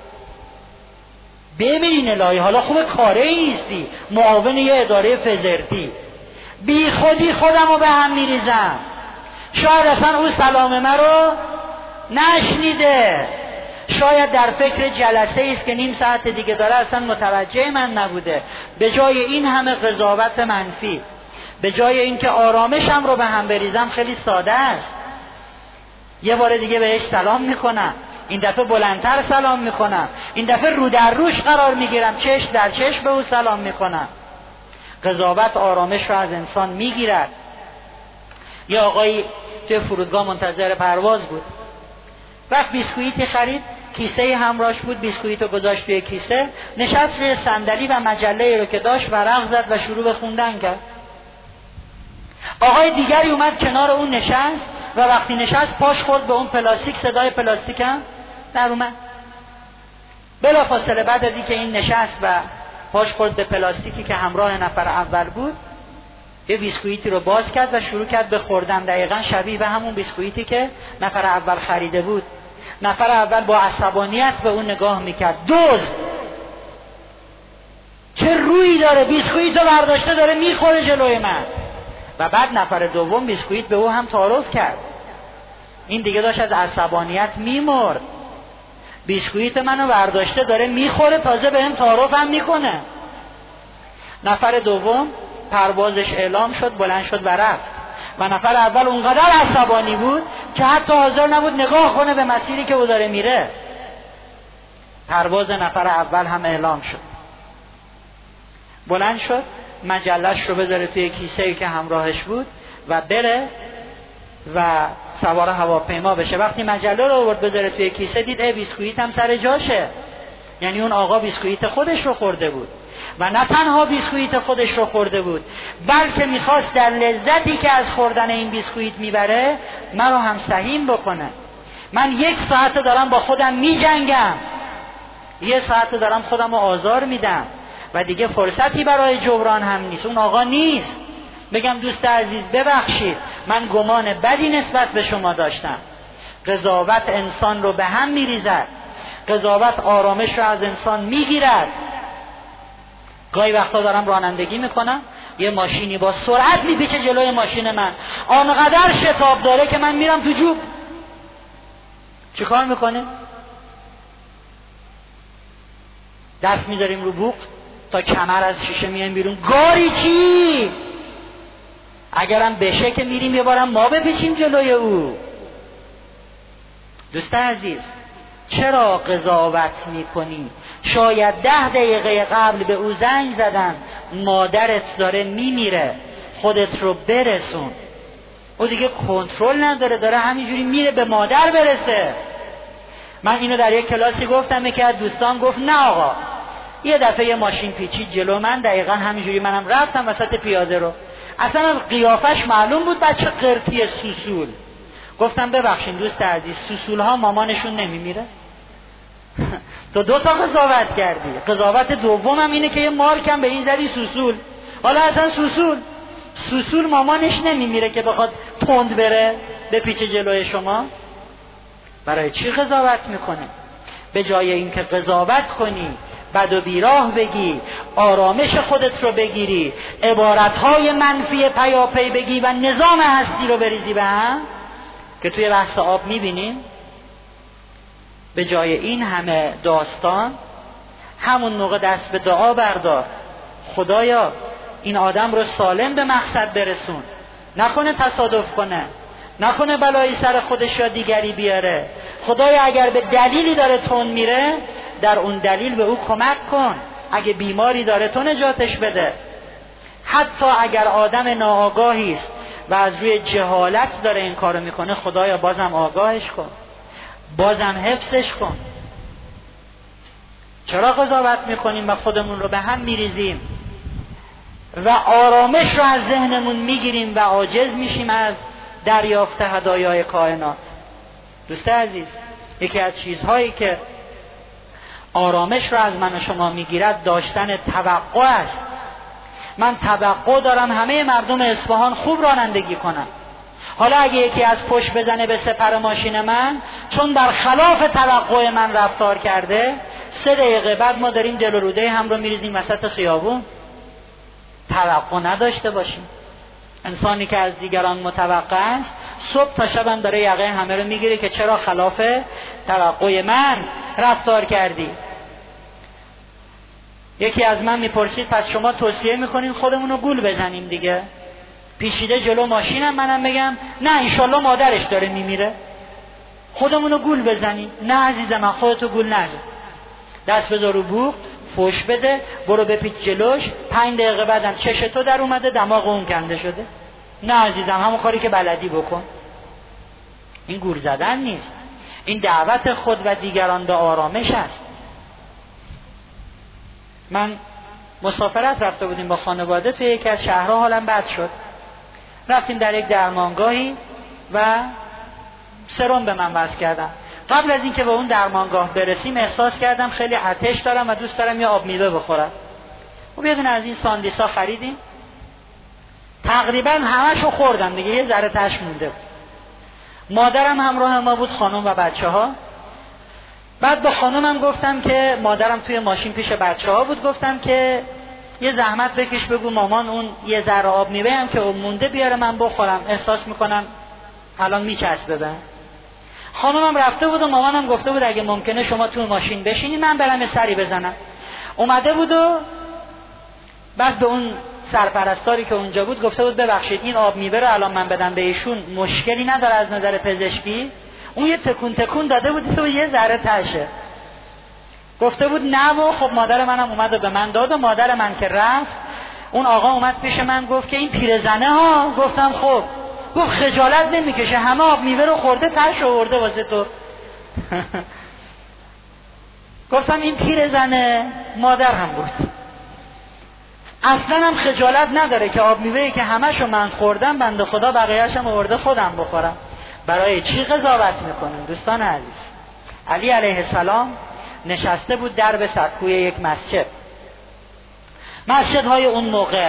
ببینین الهی، حالا خوب کاره ای نیستی، معاون یه اداره فزرتی، بی خودی خودمو به هم میریزم. شاید اصلا او سلام من رو نشنیده، شاید در فکر جلسه ایست که نیم ساعت دیگه داره اصلا متوجه من نبوده. به جای این همه قضاوت منفی، به جای اینکه آرامشم رو به هم بریزم، خیلی ساده است. یه بار دیگه بهش سلام میکنم، این دفعه بلندتر سلام میکنم، این دفعه رو در روش قرار میگیرم، چشم در چشم به او سلام میکنم. قضاوت آرامش رو از انسان میگیرد. یه آقایی توی فرودگاه منتظر پرواز بود، رفت بیسکویتی خرید، کیسه همراهش بود، بیسکویت رو گذاشت توی کیسه، نشست روی صندلی و مجله رو که داشت ورق زد و شروع به خوندن کرد. آقای دیگری اومد کنار اون نشست و وقتی نشست پاش خورد به اون پلاستیک، صدای پلاستیک هم در اومد. بلافاصله بعد از اینکه این نشست و پاش خورد به پلاستیکی که همراه نفر اول بود، یه بیسکویتی رو باز کرد و شروع کرد به خوردن، دقیقاً شبیه به همون بیسکویتی که نفر اول خریده بود. نفر اول با عصبانیت به اون نگاه میکرد، دزد، چه رویی داره، بیسکویت رو برداشته داره میخوره جلوی من. و بعد نفر دوم بیسکویت به او هم تعارف کرد، این دیگه داشت از عصبانیت میمرد. بیسکویت منو برداشته داره میخوره، تازه به هم تعارف هم میکنه. نفر دوم پروازش اعلام شد، بلند شد و رفت. و نفر اول اونقدر عصبانی بود که حتی حاضر نبود نگاه کنه به مسیری که او داره میره. پرواز نفر اول هم اعلام شد، بلند شد، مجلش رو بذاره توی کیسه‌ای که همراهش بود و بره و سوار هواپیما بشه. وقتی مجله رو آورد بذاره توی کیسه، دید ای بیسکویت هم سر جاشه. یعنی اون آقا بیسکویت خودش رو خورده بود و نه تنها بیسکویت خودش رو خورده بود، بلکه میخواست در لذتی که از خوردن این بیسکویت میبره من رو هم سهیم بکنه. من یک ساعت دارم با خودم میجنگم، یک ساعت دارم خودم رو آزار میدم و دیگه فرصتی برای جبران هم نیست. اون آقا نیست بگم دوست عزیز ببخشید من گمان بدی نسبت به شما داشتم. قضاوت انسان رو به هم میریزد، قضاوت آرامش رو از انسان میگیرد. گاهی وقتا دارم رانندگی میکنم، یه ماشینی با سرعت میپیچه جلوی ماشین من، آنقدر شتاب داره که من میرم تو جوب. چه کار میکنه؟ دست میذاریم رو بوق تا کمر از شیشه میایم بیرون. گاری چی؟ اگرم بشه که میریم یه بارم ما بپیچیم جلوی او. دوست عزیز، چرا قضاوت میکنی؟ شاید ده دقیقه قبل به او زنگ زدن مادرت داره میمیره، خودت رو برسون. او دیگه کنترل نداره، داره همینجوری میره به مادر برسه. من اینو در یک کلاسی گفتم، یکی از دوستان گفت نه آقا، یه دفعه یه ماشین پیچید جلو من، دقیقا همینجوری منم رفتم وسط پیاده رو. اصلا قیافش معلوم بود بچه قرتی سوسول. گفتم ببخشید دوست عزیز، سوسول ها مامانشون نمیمیره؟ تو دو تا قضاوت کردی. قضاوت دومم اینه که یه مارکم به این زدی سوسول. حالا اصلا سوسول سوسول مامانش نمیمیره که بخواد تند بره به پیچ جلوی شما؟ برای چی قضاوت میکنه؟ به جای اینکه قضاوت کنی، بد و بیراه بگی، آرامش خودت رو بگیری، عبارتهای منفی پیاپی بگی و نظام هستی رو بریزی به هم که توی بحث آب میبینیم. به جای این همه داستان همون موقع دست به دعا بردار، خدایا این آدم رو سالم به مقصد برسون، نکنه تصادف کنه، نکنه بلایی سر خودش یا دیگری بیاره. خدایا اگر به دلیلی داره تون میره، در اون دلیل به او کمک کن. اگه بیماری داره تو نجاتش بده. حتی اگر آدم ناآگاهی است و از روی جهالت داره این کارو میکنه، خدایا بازم آگاهش کن، بازم حفظش کن. چرا قضاوت میکنیم و خودمون رو به هم میریزیم و آرامش رو از ذهنمون میگیریم و عاجز میشیم از دریافت هدایای کائنات؟ دوست عزیز، یکی از چیزهایی که آرامش رو از من و شما میگیرد داشتن توقع است. من توقع دارم همه مردم اصفهان خوب رانندگی کنن. حالا اگه یکی از پشت بزنه به سپر ماشین من، چون برخلاف توقع من رفتار کرده، سه دقیقه بعد ما داریم دل و روده هم رو میریزیم وسط خیابون. توقع نداشته باشیم. انسانی که از دیگران متوقع است، صبح تا شب هم داره یقه همه رو میگیره که چرا خلاف توقع من رفتار کردی. یکی از من میپرسید پس شما توصیه میکنین خودمون رو گول بزنیم دیگه؟ پیچیده جلو ماشینم منم بگم نه انشالله مادرش داره میمیره، خودمون رو گول بزنیم؟ نه عزیزم من، خودتو گول نزن. دست بذار رو بوق، فوش بده، برو بپیچ جلوش، پنج دقیقه بعدم چش تو در اومده، دماغ اون کنده شده. نه عزیزم، همون کاری که بلدی بکن. این گول زدن نیست، این دعوت خود و دیگران به آرامش است. من مسافرت رفته بودیم با خانواده توی یکی از شهرها، حالم بد شد. رفتیم در یک درمانگاهی و سرم به من وصل کردم. قبل از اینکه به اون درمانگاه برسیم احساس کردم خیلی آتش دارم و دوست دارم یه آب میوه بخورم. و یه دونه از این ساندیسا خریدیم، تقریبا همه‌شو خوردم دیگه، یه ذره تش مونده. مادرم همراه ما بود، خانم و بچه ها. بعد با خانمم گفتم که مادرم توی ماشین پیش بچه ها بود، گفتم که یه زحمت بکش بگو مامان اون یه ذره آب میوه هم که اون مونده بیاره من بخورم، احساس میکنم الان میچسبه به. خانمم رفته بود و مامانم گفته بود اگه ممکنه شما تو ماشین بشینی من برم یه سری بزنم. اومده بود و بعد به اون سرپرستاری که اونجا بود گفته بود ببخشید این آب میوه رو الان من بدم به ایشون مشکلی نداره از نظر پزشکی؟ اون یه تکون تکون داده بود و یه ذره تشه. گفته بود نه. و خب مادر منم اومد و به من داد و مادر من که رفت اون آقا اومد پیش من گفت که این پیرزنه ها. گفتم خب. گفت خجالت نمیکشه همه آب میوه رو خورده تش آورده واسه تو. گفتم این پیرزنه مادر هم بود، اصلا هم خجالت نداره که آب میوهی که همشو من خوردم بنده خدا بقیه‌اشم آورده خودم بخورم. برای چی قضاوت میکنیم دوستان عزیز؟ علی علیه السلام نشسته بود درب سکوی یک مسجد. مسجدهای اون موقع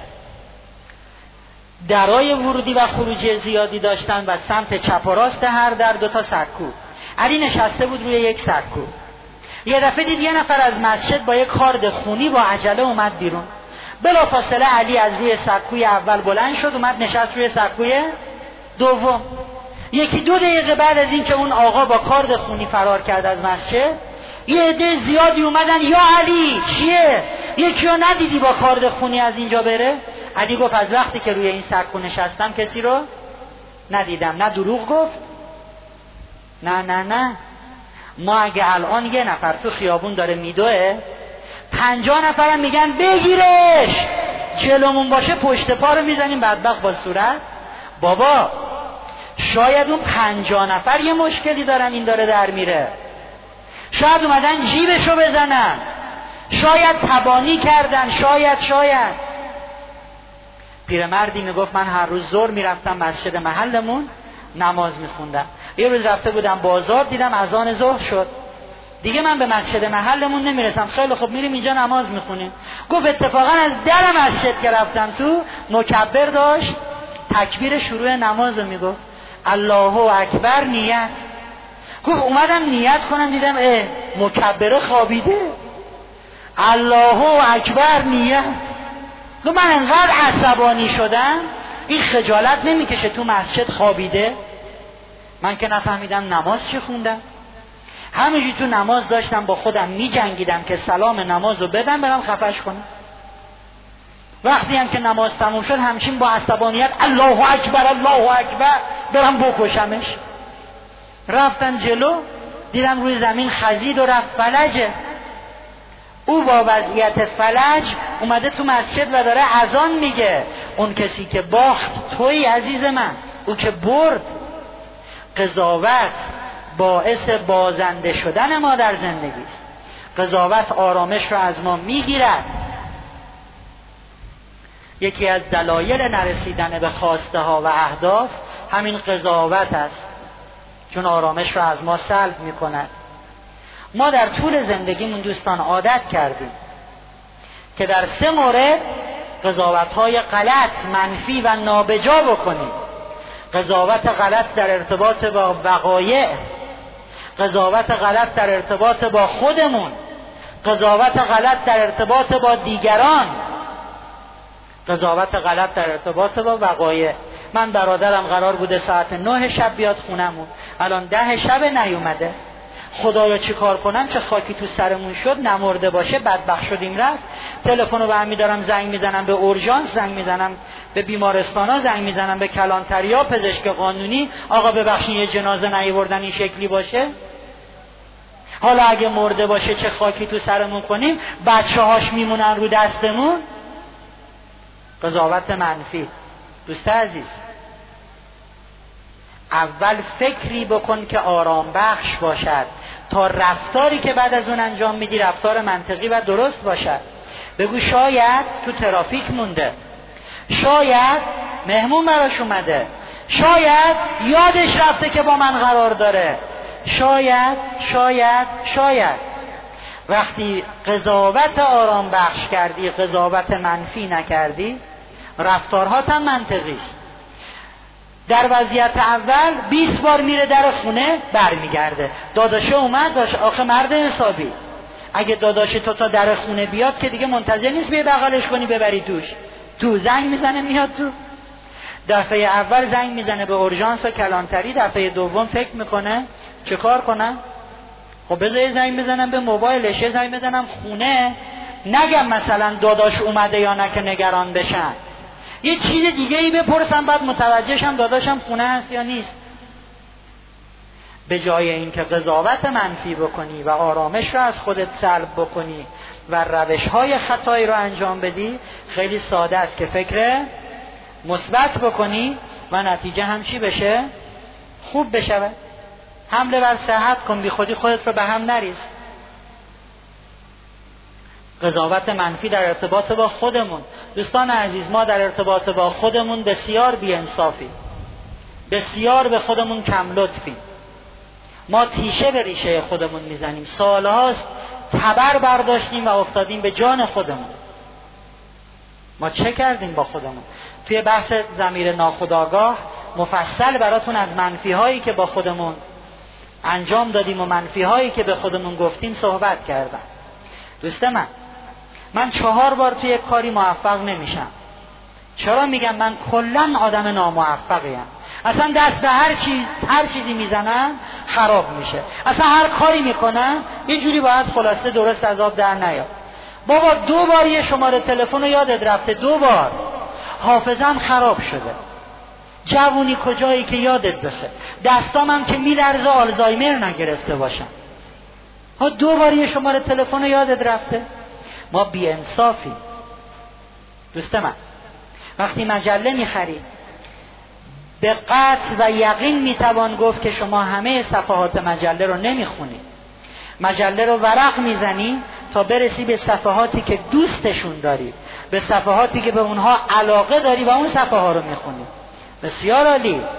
درای ورودی و خروجی زیادی داشتن و سمت چپ و راست هر در دو تا سکو. علی نشسته بود روی یک سکو. یه دفعه دید یه نفر از مسجد با یک کارد خونی با عجله اومد بیرون. بلافاصله علی از روی سکوی اول بلند شد اومد نشست روی سکوی دوم. یکی دو دقیقه بعد از این که اون آقا با کارد خونی فرار کرد از مسجد، یه عده زیادی اومدن یا علی چیه؟ یکی رو ندیدی با کارد خونی از اینجا بره؟ علی گفت از وقتی که روی این سکو نشستم کسی رو ندیدم. نه دروغ گفت، نه نه نه. ما اگه الان یه نفر تو خیابون داره میدوه، پنجاه نفرم میگن بگیرش، جلومون باشه پشت پا رو میزنیم بدبخت با صورت. بابا شاید اون پنجاه نفر یه مشکلی دارن این داره در میره، شاید اومدن جیبشو بزنن، شاید تبانی کردن، شاید شاید پیرمردی میگفت من هر روز ظهر میرفتم مسجد محلمون نماز میخوندم. یه روز رفته بودم بازار، دیدم اذان ظهر شد، دیگه من به مسجد محلمون نمیرسم. خیلی خب میریم اینجا نماز میخونیم. گفت اتفاقا از در مسجد که رفتم تو، مکبر داشت تکبیر شروع نماز رو میگفت، الله اکبر نیت. گفت اومدم نیت کنم، دیدم اه مکبره خوابیده، الله اکبر نیت. گفت من انقدر عصبانی شدم، این خجالت نمیکشه تو مسجد خوابیده؟ من که نفهمیدم نماز چی خوندم. همینجوری تو نماز داشتم با خودم می جنگیدم که سلام نماز رو بدم برم خفش کنم. وقتی هم که نماز تموم شد همچین با عصبانیت الله اکبر الله اکبر برم بکشمش. رفتم جلو، دیدم روی زمین خزید و رفت فلجه. او با وضعیت فلج اومده تو مسجد و داره اذان میگه. اون کسی که باخت توی عزیز من، او که برد. قضاوت باعث بازنده شدن ما در زندگی است. قضاوت آرامش رو از ما میگیرد. یکی از دلایل نرسیدن به خواسته ها و اهداف همین قضاوت است، چون آرامش رو از ما سلب میکند. ما در طول زندگیمون دوستان عادت کردیم که در سه مورد قضاوت‌های غلط، منفی و نابجا بکنیم. قضاوت غلط در ارتباط با وقایع، قضاوت غلط در ارتباط با خودمون، قضاوت غلط در ارتباط با دیگران، قضاوت غلط در ارتباط با وقایع. من برادرم قرار بوده ساعت نه شب بیاد خونمون، الان ده شب نیومده. خدایا چی کار کنم؟ چه خاکی تو سرمون شد، نمرده باشه بدبخت شدیم رفت. تلفن رو برمی دارم زنگ میزنم به اورژانس، زنگ میزنم به بیمارستانا، زنگ میزنم به کلانتریا، پزشک قانونی، آقا ببخشید یه جنازه نیاوردن این شکلی باشه. حالا اگه مرده باشه چه خاکی تو سرمون کنیم، بچه هاش میمونن رو دستمون. قضاوت منفی. دوست عزیز، اول فکری بکن که آرام بخش باشد تا رفتاری که بعد از اون انجام میدی رفتار منطقی و درست باشد. بگو شاید تو ترافیک مونده، شاید مهمون براش اومده، شاید یادش رفته که با من قرار داره، شاید شاید شاید. وقتی قضاوت آرام بخش کردی، قضاوت منفی نکردی، رفتارهات هم منطقی است. در وضعیت اول بیست بار میره در خونه برمیگرده، داداشه اومد، داشت آخه مرد حسابی. اگه داداشه تو تا در خونه بیاد که دیگه منتظر نیست بیه بغلش کنی ببری دوش، تو زنگ میزنه میاد تو. دفعه اول زنگ میزنه به اورژانس و کلانتری، دفعه دوم فکر میکنه چه کار کنم؟ خب بذار زنگ بزنم به موبایلش، زنگ بزنم خونه، نگم مثلا داداش اومده یا نه که نگران بشن، یه چیز دیگه ای بپرسم بعد متوجهشم داداشم خونه هست یا نیست. به جای اینکه قضاوت منفی بکنی و آرامش رو از خودت سلب بکنی و روش‌های خطایی رو انجام بدی، خیلی ساده است که فکر مثبت بکنی و نتیجه هم چی بشه؟ خوب بشه. حمله بر صحت کن، بی خودی خودت رو به هم نریز. قضاوت منفی در ارتباط با خودمون. دوستان عزیز، ما در ارتباط با خودمون بسیار بی‌انصافی، بسیار به خودمون کم لطفی. ما تیشه به ریشه خودمون میزنیم. سالهاست تبر برداشتیم و افتادیم به جان خودمون. ما چه کردیم با خودمون؟ توی بحث ضمیر ناخودآگاه مفصل براتون از منفی هایی که با خودمون انجام دادیم و منفی هایی که به خودمون گفتیم صحبت کردم. دوست من، من چهار بار توی کاری موفق نمیشم. چرا میگم من کلا آدم ناموفقیم؟ اصلا دست به هر چیز هر چیزی میزنم خراب میشه. اصلا هر کاری میکنم یه جوری باید خلاصه درست از آب در نیاد. بابا دو بار یه شماره تلفن رو یادت رفته، دو بار حافظم خراب شده. جوونی کجایی که یادت بخه، دستام هم که میلرزه آلزایمر نگرفته باشم. ها دو بار یه شماره تلفن رو یادت رفته. ما بی انصافی. دوست من، وقتی مجله میخری به قطع و یقین میتوان گفت که شما همه صفحات مجله رو نمیخونید. مجله رو ورق میزنی تا برسی به صفحاتی که دوستشون داری، به صفحاتی که به اونها علاقه داری و اون صفحه ها رو میخونی. بسیار عالی.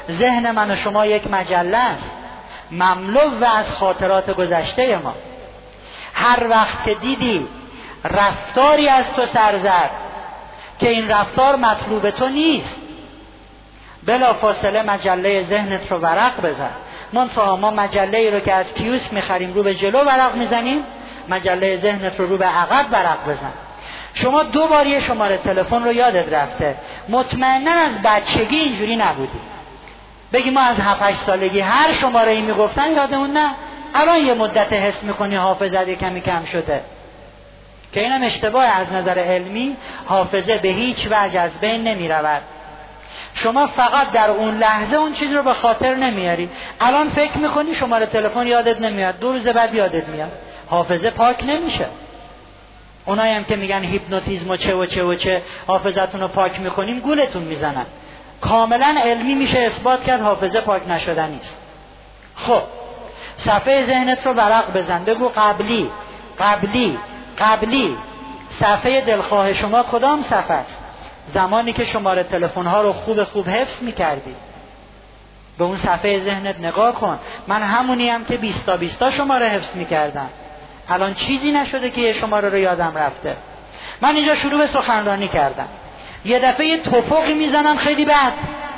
ذهن من و شما یک مجله است مملو از خاطرات گذشته ما. هر وقت که دیدی رفتاری از تو سر زد که این رفتار مطلوب تو نیست، بلا فاصله مجله ذهنت رو ورق بزن. منتها ما مجله ای رو که از کیوسک میخریم رو به جلو ورق میزنیم، مجله ذهنت رو رو به عقب ورق بزن. شما دو بار یه شماره تلفن رو یادت رفته، مطمئنا از بچگی اینجوری نبودی. بگی ما از هفت هشت سالگی هر شماره ای میگفتن یادمون نه، الان یه مدت حس میکنی حافظت یه کمی کم شده، که اینم اشتباه. از نظر علمی حافظه به هیچ وجه از بین نمی رود. شما فقط در اون لحظه اون چیز رو به خاطر نمیاری. الان فکر میکنی شماره تلفن یادت نمیاد، دو روز بعد یادت میاد. حافظه پاک نمیشه. اونایی هم که میگن هیپنوتیزم و چه و چه و چه حافظتون رو پاک میکنیم گولتون میزنن. کاملا علمی میشه اثبات کرد حافظه پاک نشدنی است. خب صفحه ذهنت رو ورق بزن، بگو قبلی قبلی قبلی. صفحه دلخواه شما کدام صفحه است؟ زمانی که شماره تلفن ها رو خوب خوب حفظ میکردی. به اون صفحه ذهنت نگاه کن. من همونی هم که بیستا بیستا شماره حفظ میکردم، الان چیزی نشده که یه شماره رو یادم رفته. من اینجا شروع به سخنرانی کردم، یه دفعه یه توپقی میزنم خیلی بد.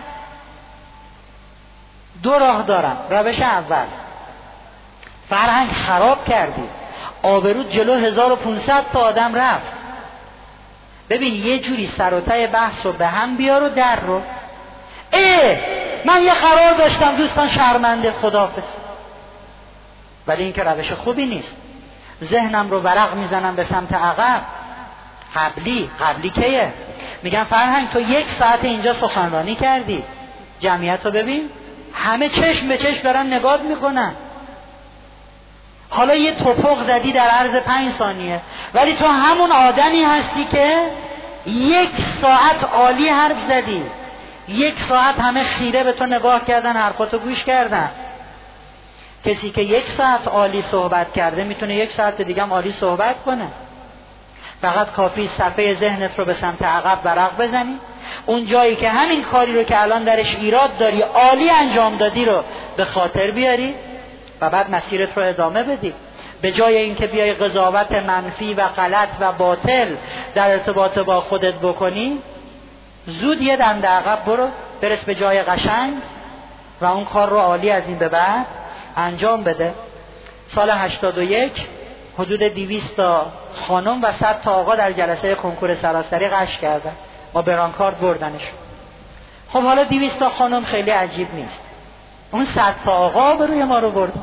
دو راه دارم. روش اول، فرهنگ خراب کردی، آبرود جلو هزار و پونصد تا آدم رفت. ببین یه جوری سر و ته بحث رو به هم بیار و در رو. اه من یه قرار داشتم دوستان، شرمنده، خداحافظ. ولی این که روش خوبی نیست. ذهنم رو ورق میزنم به سمت عقب. قبلی قبلی کیه؟ میگم فرهنگ تو یک ساعت اینجا سخنرانی کردی، جمعیت رو ببین، همه چشم به چشم دارن نگاه میکنن. حالا یه توپق زدی در عرض پنج ثانیه، ولی تو همون آدمی هستی که یک ساعت عالی حرف زدی، یک ساعت همه خیره به تو نگاه کردن، حرفاتو گوش کردن. کسی که یک ساعت عالی صحبت کرده میتونه یک ساعت دیگه هم عالی صحبت کنه. فقط کافی صفحه ذهنت رو به سمت عقب ورق بزنی، اون جایی که همین کاری رو که الان درش ایراد داری عالی انجام دادی رو به خاطر بیاری و بعد مسیرت رو ادامه بدی. به جای اینکه بیای قضاوت منفی و غلط و باطل در ارتباط با خودت بکنی، زود یه دنده عقب برو، برس به جای قشنگ و اون کار رو عالی از این به بعد انجام بده. سال هشتاد و یک حدود دویست تا خانم و صد تا آقا در جلسه کنکور سراسری قش کردن، با برانکارد بردنش. خب حالا دویست تا خانم خیلی عجیب نیست، اون صد تا آقا به روی ما رو بردن،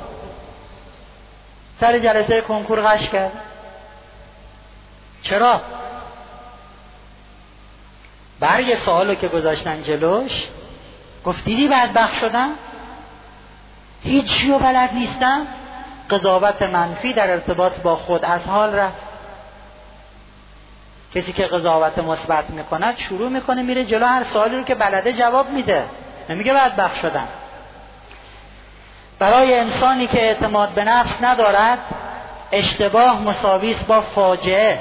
سر جلسه کنکور قش کرد. چرا؟ برگ سوالو که گذاشتن جلوش گفت دیدی بدبخت شدم، هیچی رو بلد نیستم. قضاوت منفی در ارتباط با خود از حال رفت. کسی که قضاوت مثبت میکنه شروع میکنه میره جلو، هر سوالی رو که بلده جواب میده، نمیگه بدبخت شدم. برای انسانی که اعتماد به نفس ندارد اشتباه مساوی است با فاجعه.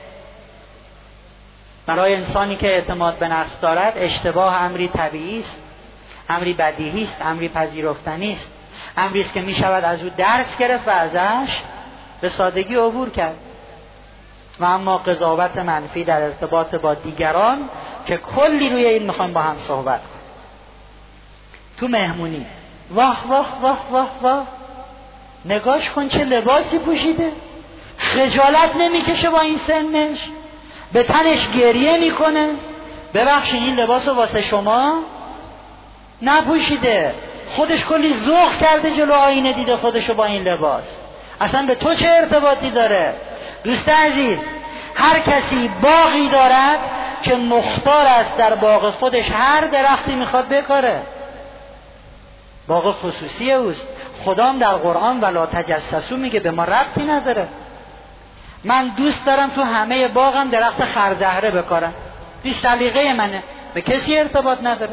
برای انسانی که اعتماد به نفس دارد اشتباه امری طبیعی است، امری بدیهی است، امری پذیرفتنی است، امری است که می شود از او درس گرفت و ازش به سادگی عبور کرد. و اما قضاوت منفی در ارتباط با دیگران که کلی روی این میخوام با هم صحبت کنیم. تو مهمونی واه واه واه واه واه، نگاش کن چه لباسی پوشیده، خجالت نمیکشه با این سنش، به تنش گریه میکنه. ببخشید این لباس رو واسه شما نپوشیده، خودش کلی ذوق کرده جلو آینه دیده خودشو با این لباس، اصلا به تو چه ارتباطی داره؟ دوست عزیز، هر کسی باغی دارد که مختار است در باغ خودش هر درختی میخواد بکاره، باغ خصوصی اوست. خدام در قرآن ولا تجسسوا میگه، به ما ربطی نداره. من دوست دارم تو همه باغم درخت خرزهره بکارم، این سلیقه منه، به کسی ارتباط نداره.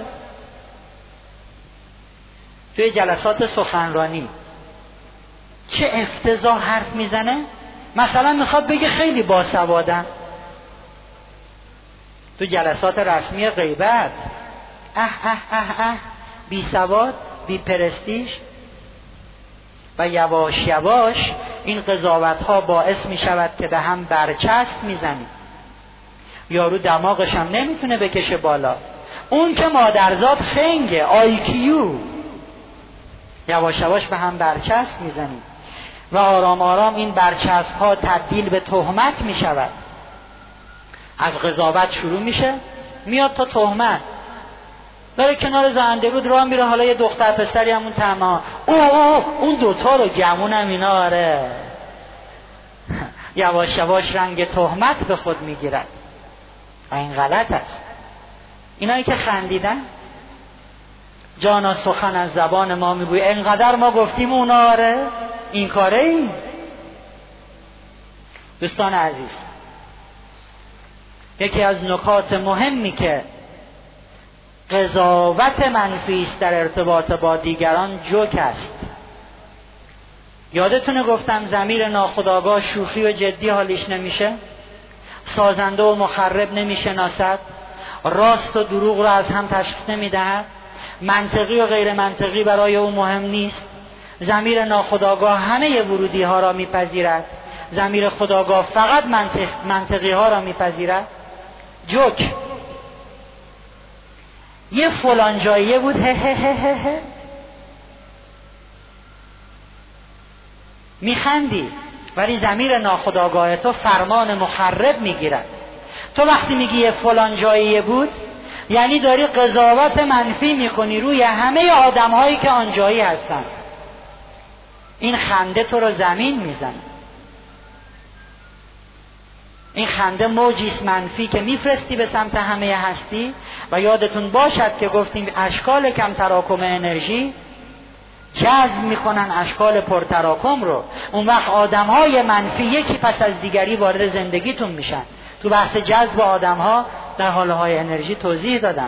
توی جلسات سخنرانی چه افتضاح حرف میزنه، مثلا میخواد بگه خیلی باسوادم. تو جلسات رسمی غیبت اه اه اه اه بی سواد، بی پرستیژ، و یواش یواش این قضاوت ها باعث می شود که به هم برچسب می زنیم. یارو دماغش هم نمیتونه بکشه بالا، اون که مادرزاد خنگه، آی کیو، یواش یواش به هم برچسب می زنیم و آرام آرام این برچسب ها تبدیل به تهمت می شود. از قضاوت شروع میشه میاد تا تهمت. داره کنار زنده رود راه میره، حالا یه دختر پسری همون تمام، او او اون دوتا رو گمونم اینا، آره یواش یواش رنگ تهمت به خود میگیرد و این غلط است. اینایی که خندیدن جانا سخن از زبان ما میگوی، انقدر ما گفتیم اونا آره این کاره این. دوستان عزیز، یکی از نکات مهمی که قضاوت منفی است در ارتباط با دیگران جوک است. یادتونه گفتم ضمیر ناخودآگاه شوخی و جدی حالیش نمیشه، سازنده و مخرب نمیشناسد، راست و دروغ را از هم تشخیص نمیدهد، منطقی و غیر منطقی برای او مهم نیست. ضمیر ناخودآگاه همه ورودی ها را میپذیرد، ضمیر خودآگاه فقط منطق منطقی ها را میپذیرد. جوک یه فلان جاییه بود هه هه هه هه هه میخندی، ولی ضمیر ناخودآگاه تو فرمان مخرب میگیرد. تو وقتی میگی یه فلان جاییه بود یعنی داری قضاوت منفی میکنی روی همه آدم هایی که آن جایی هستن. این خنده تو رو زمین میزنه. این خنده موجیست منفی که میفرستی به سمت همه هستی و یادتون باشد که گفتیم اشکال کم تراکم انرژی جذب میکنن اشکال پرتراکم رو. اون وقت آدم های منفی یکی پس از دیگری وارد زندگیتون میشن. تو بحث جذب آدم ها در حاله های انرژی توضیح دادم.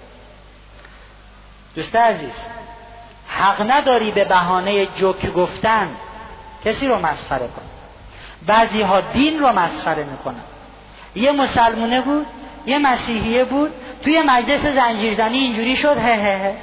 دوست عزیز، حق نداری به بهانه جوک گفتن کسی رو مسخره کن. بعضی ها دین رو مسخره میکنن. یه مسلمونه بود، یه مسیحیه بود، توی مجلس زنجیرزنی اینجوری شد هه هه هه.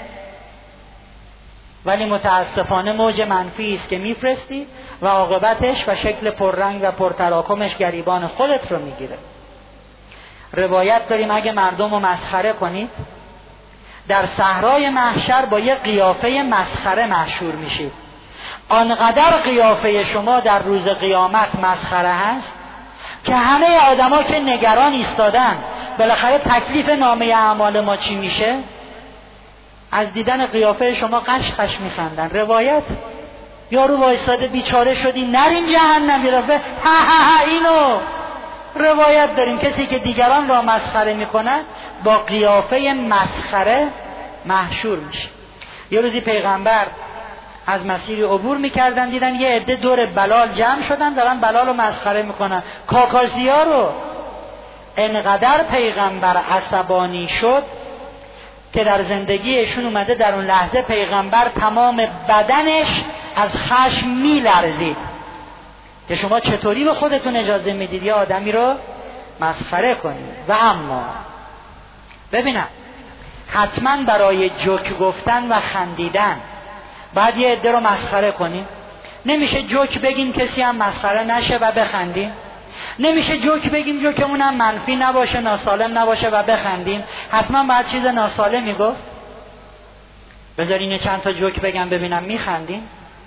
ولی متاسفانه موج منفی است که میفرستی و عاقبتش و شکل پررنگ و پرتراکمش گریبان خودت رو میگیره. روایت داریم اگه مردم رو مسخره کنید در صحرای محشر با یه قیافه مسخره محشور میشید. آنقدر قیافه شما در روز قیامت مسخره هست که همه آدما که نگران ایستادن بالاخره تکلیف نامه اعمال ما چی میشه، از دیدن قیافه شما قش قش میخندن. روایت یارو وایساده بیچاره شدی نرین جهنم، یارو ها ها ها اینو روایت داریم کسی که دیگران را مسخره میکنه با قیافه مسخره محشور میشه. یه روزی پیغمبر از مسیری عبور میکردن، دیدن یه عده دور بلال جمع شدن دارن بلال رو مسخره میکنن، کاکازیا رو. انقدر پیغمبر عصبانی شد که در زندگیشون اومده در اون لحظه پیغمبر تمام بدنش از خشم میلرزید که شما چطوری به خودتون اجازه میدید یه آدمی رو مسخره کنید. و اما ببینم حتما برای جوک گفتن و خندیدن بعد یه عده رو مسخره کنیم. نمیشه جوک بگیم کسی هم مسخره نشه و بخندیم. نمیشه جوک بگیم جوکمون هم منفی نباشه ناسالم نباشه و بخندیم. حتما باید چیز ناسالمی گفت. بذارین چند تا جوک بگم ببینم میخندیم.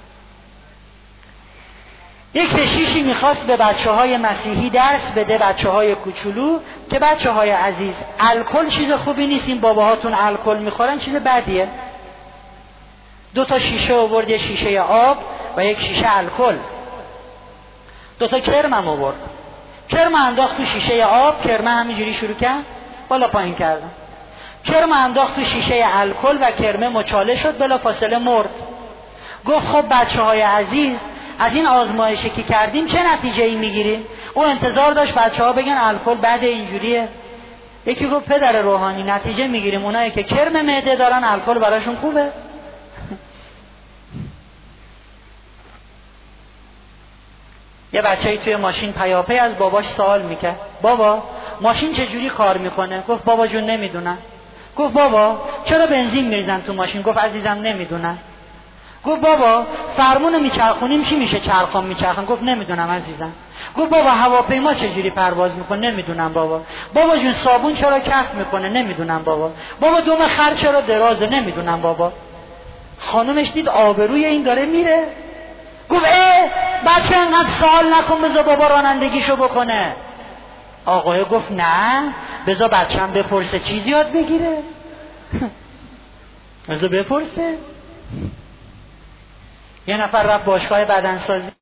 یک کشیشی میخواست به بچه های مسیحی درس بده، بچه های کوچولو، که بچه های عزیز الکل چیز خوبی نیست، این باباهاتون الکل میخورن چیز بدیه. دو تا شیشه آورد، یه شیشه آب و یک شیشه الکل. دو تا کرم هم آورد، کرم انداخت تو شیشه آب، کرم همینجوری شروع کرد بالا پایین کردن. کرم انداخت تو شیشه الکل و کرم مچاله شد، بلا فاصله مرد. گفت خب بچه های عزیز از این آزمایشی که کردیم چه نتیجه ای میگیریم؟ او انتظار داشت بچه ها بگن الکل بعد اینجوریه. یکی گفت پدر روحانی نتیجه میگیریم اونایی که کرم معده دارن الکل براشون خوبه. یه بچه‌ای توی ماشین پیاپی از باباش سوال میکرد، بابا ماشین چجوری کار میکنه؟ گفت بابا جون نمیدونم. گفت بابا چرا بنزین میریزن تو ماشین؟ گفت عزیزم نمیدونم. گفت بابا فرمون میچرخونیم چی میشه چرخام میچرخن؟ گفت نمیدونم عزیزم. گفت بابا هواپیما چجوری پرواز میکنه؟ نمیدونم بابا. بابا جون صابون چرا کف میکنه؟ نمیدونم بابا. بابا دم خر چرا درازه؟ نمیدونم بابا. خانومش دید آبروی این داره میره، گفت اه بچه انقدر سوال نکن، بذار بابا رانندگیشو بکنه. آقای گفت نه بذار بچه‌م بپرسه چیزی یاد بگیره. بذار بپرسه. یه نفر رفت باشگاه بدنسازی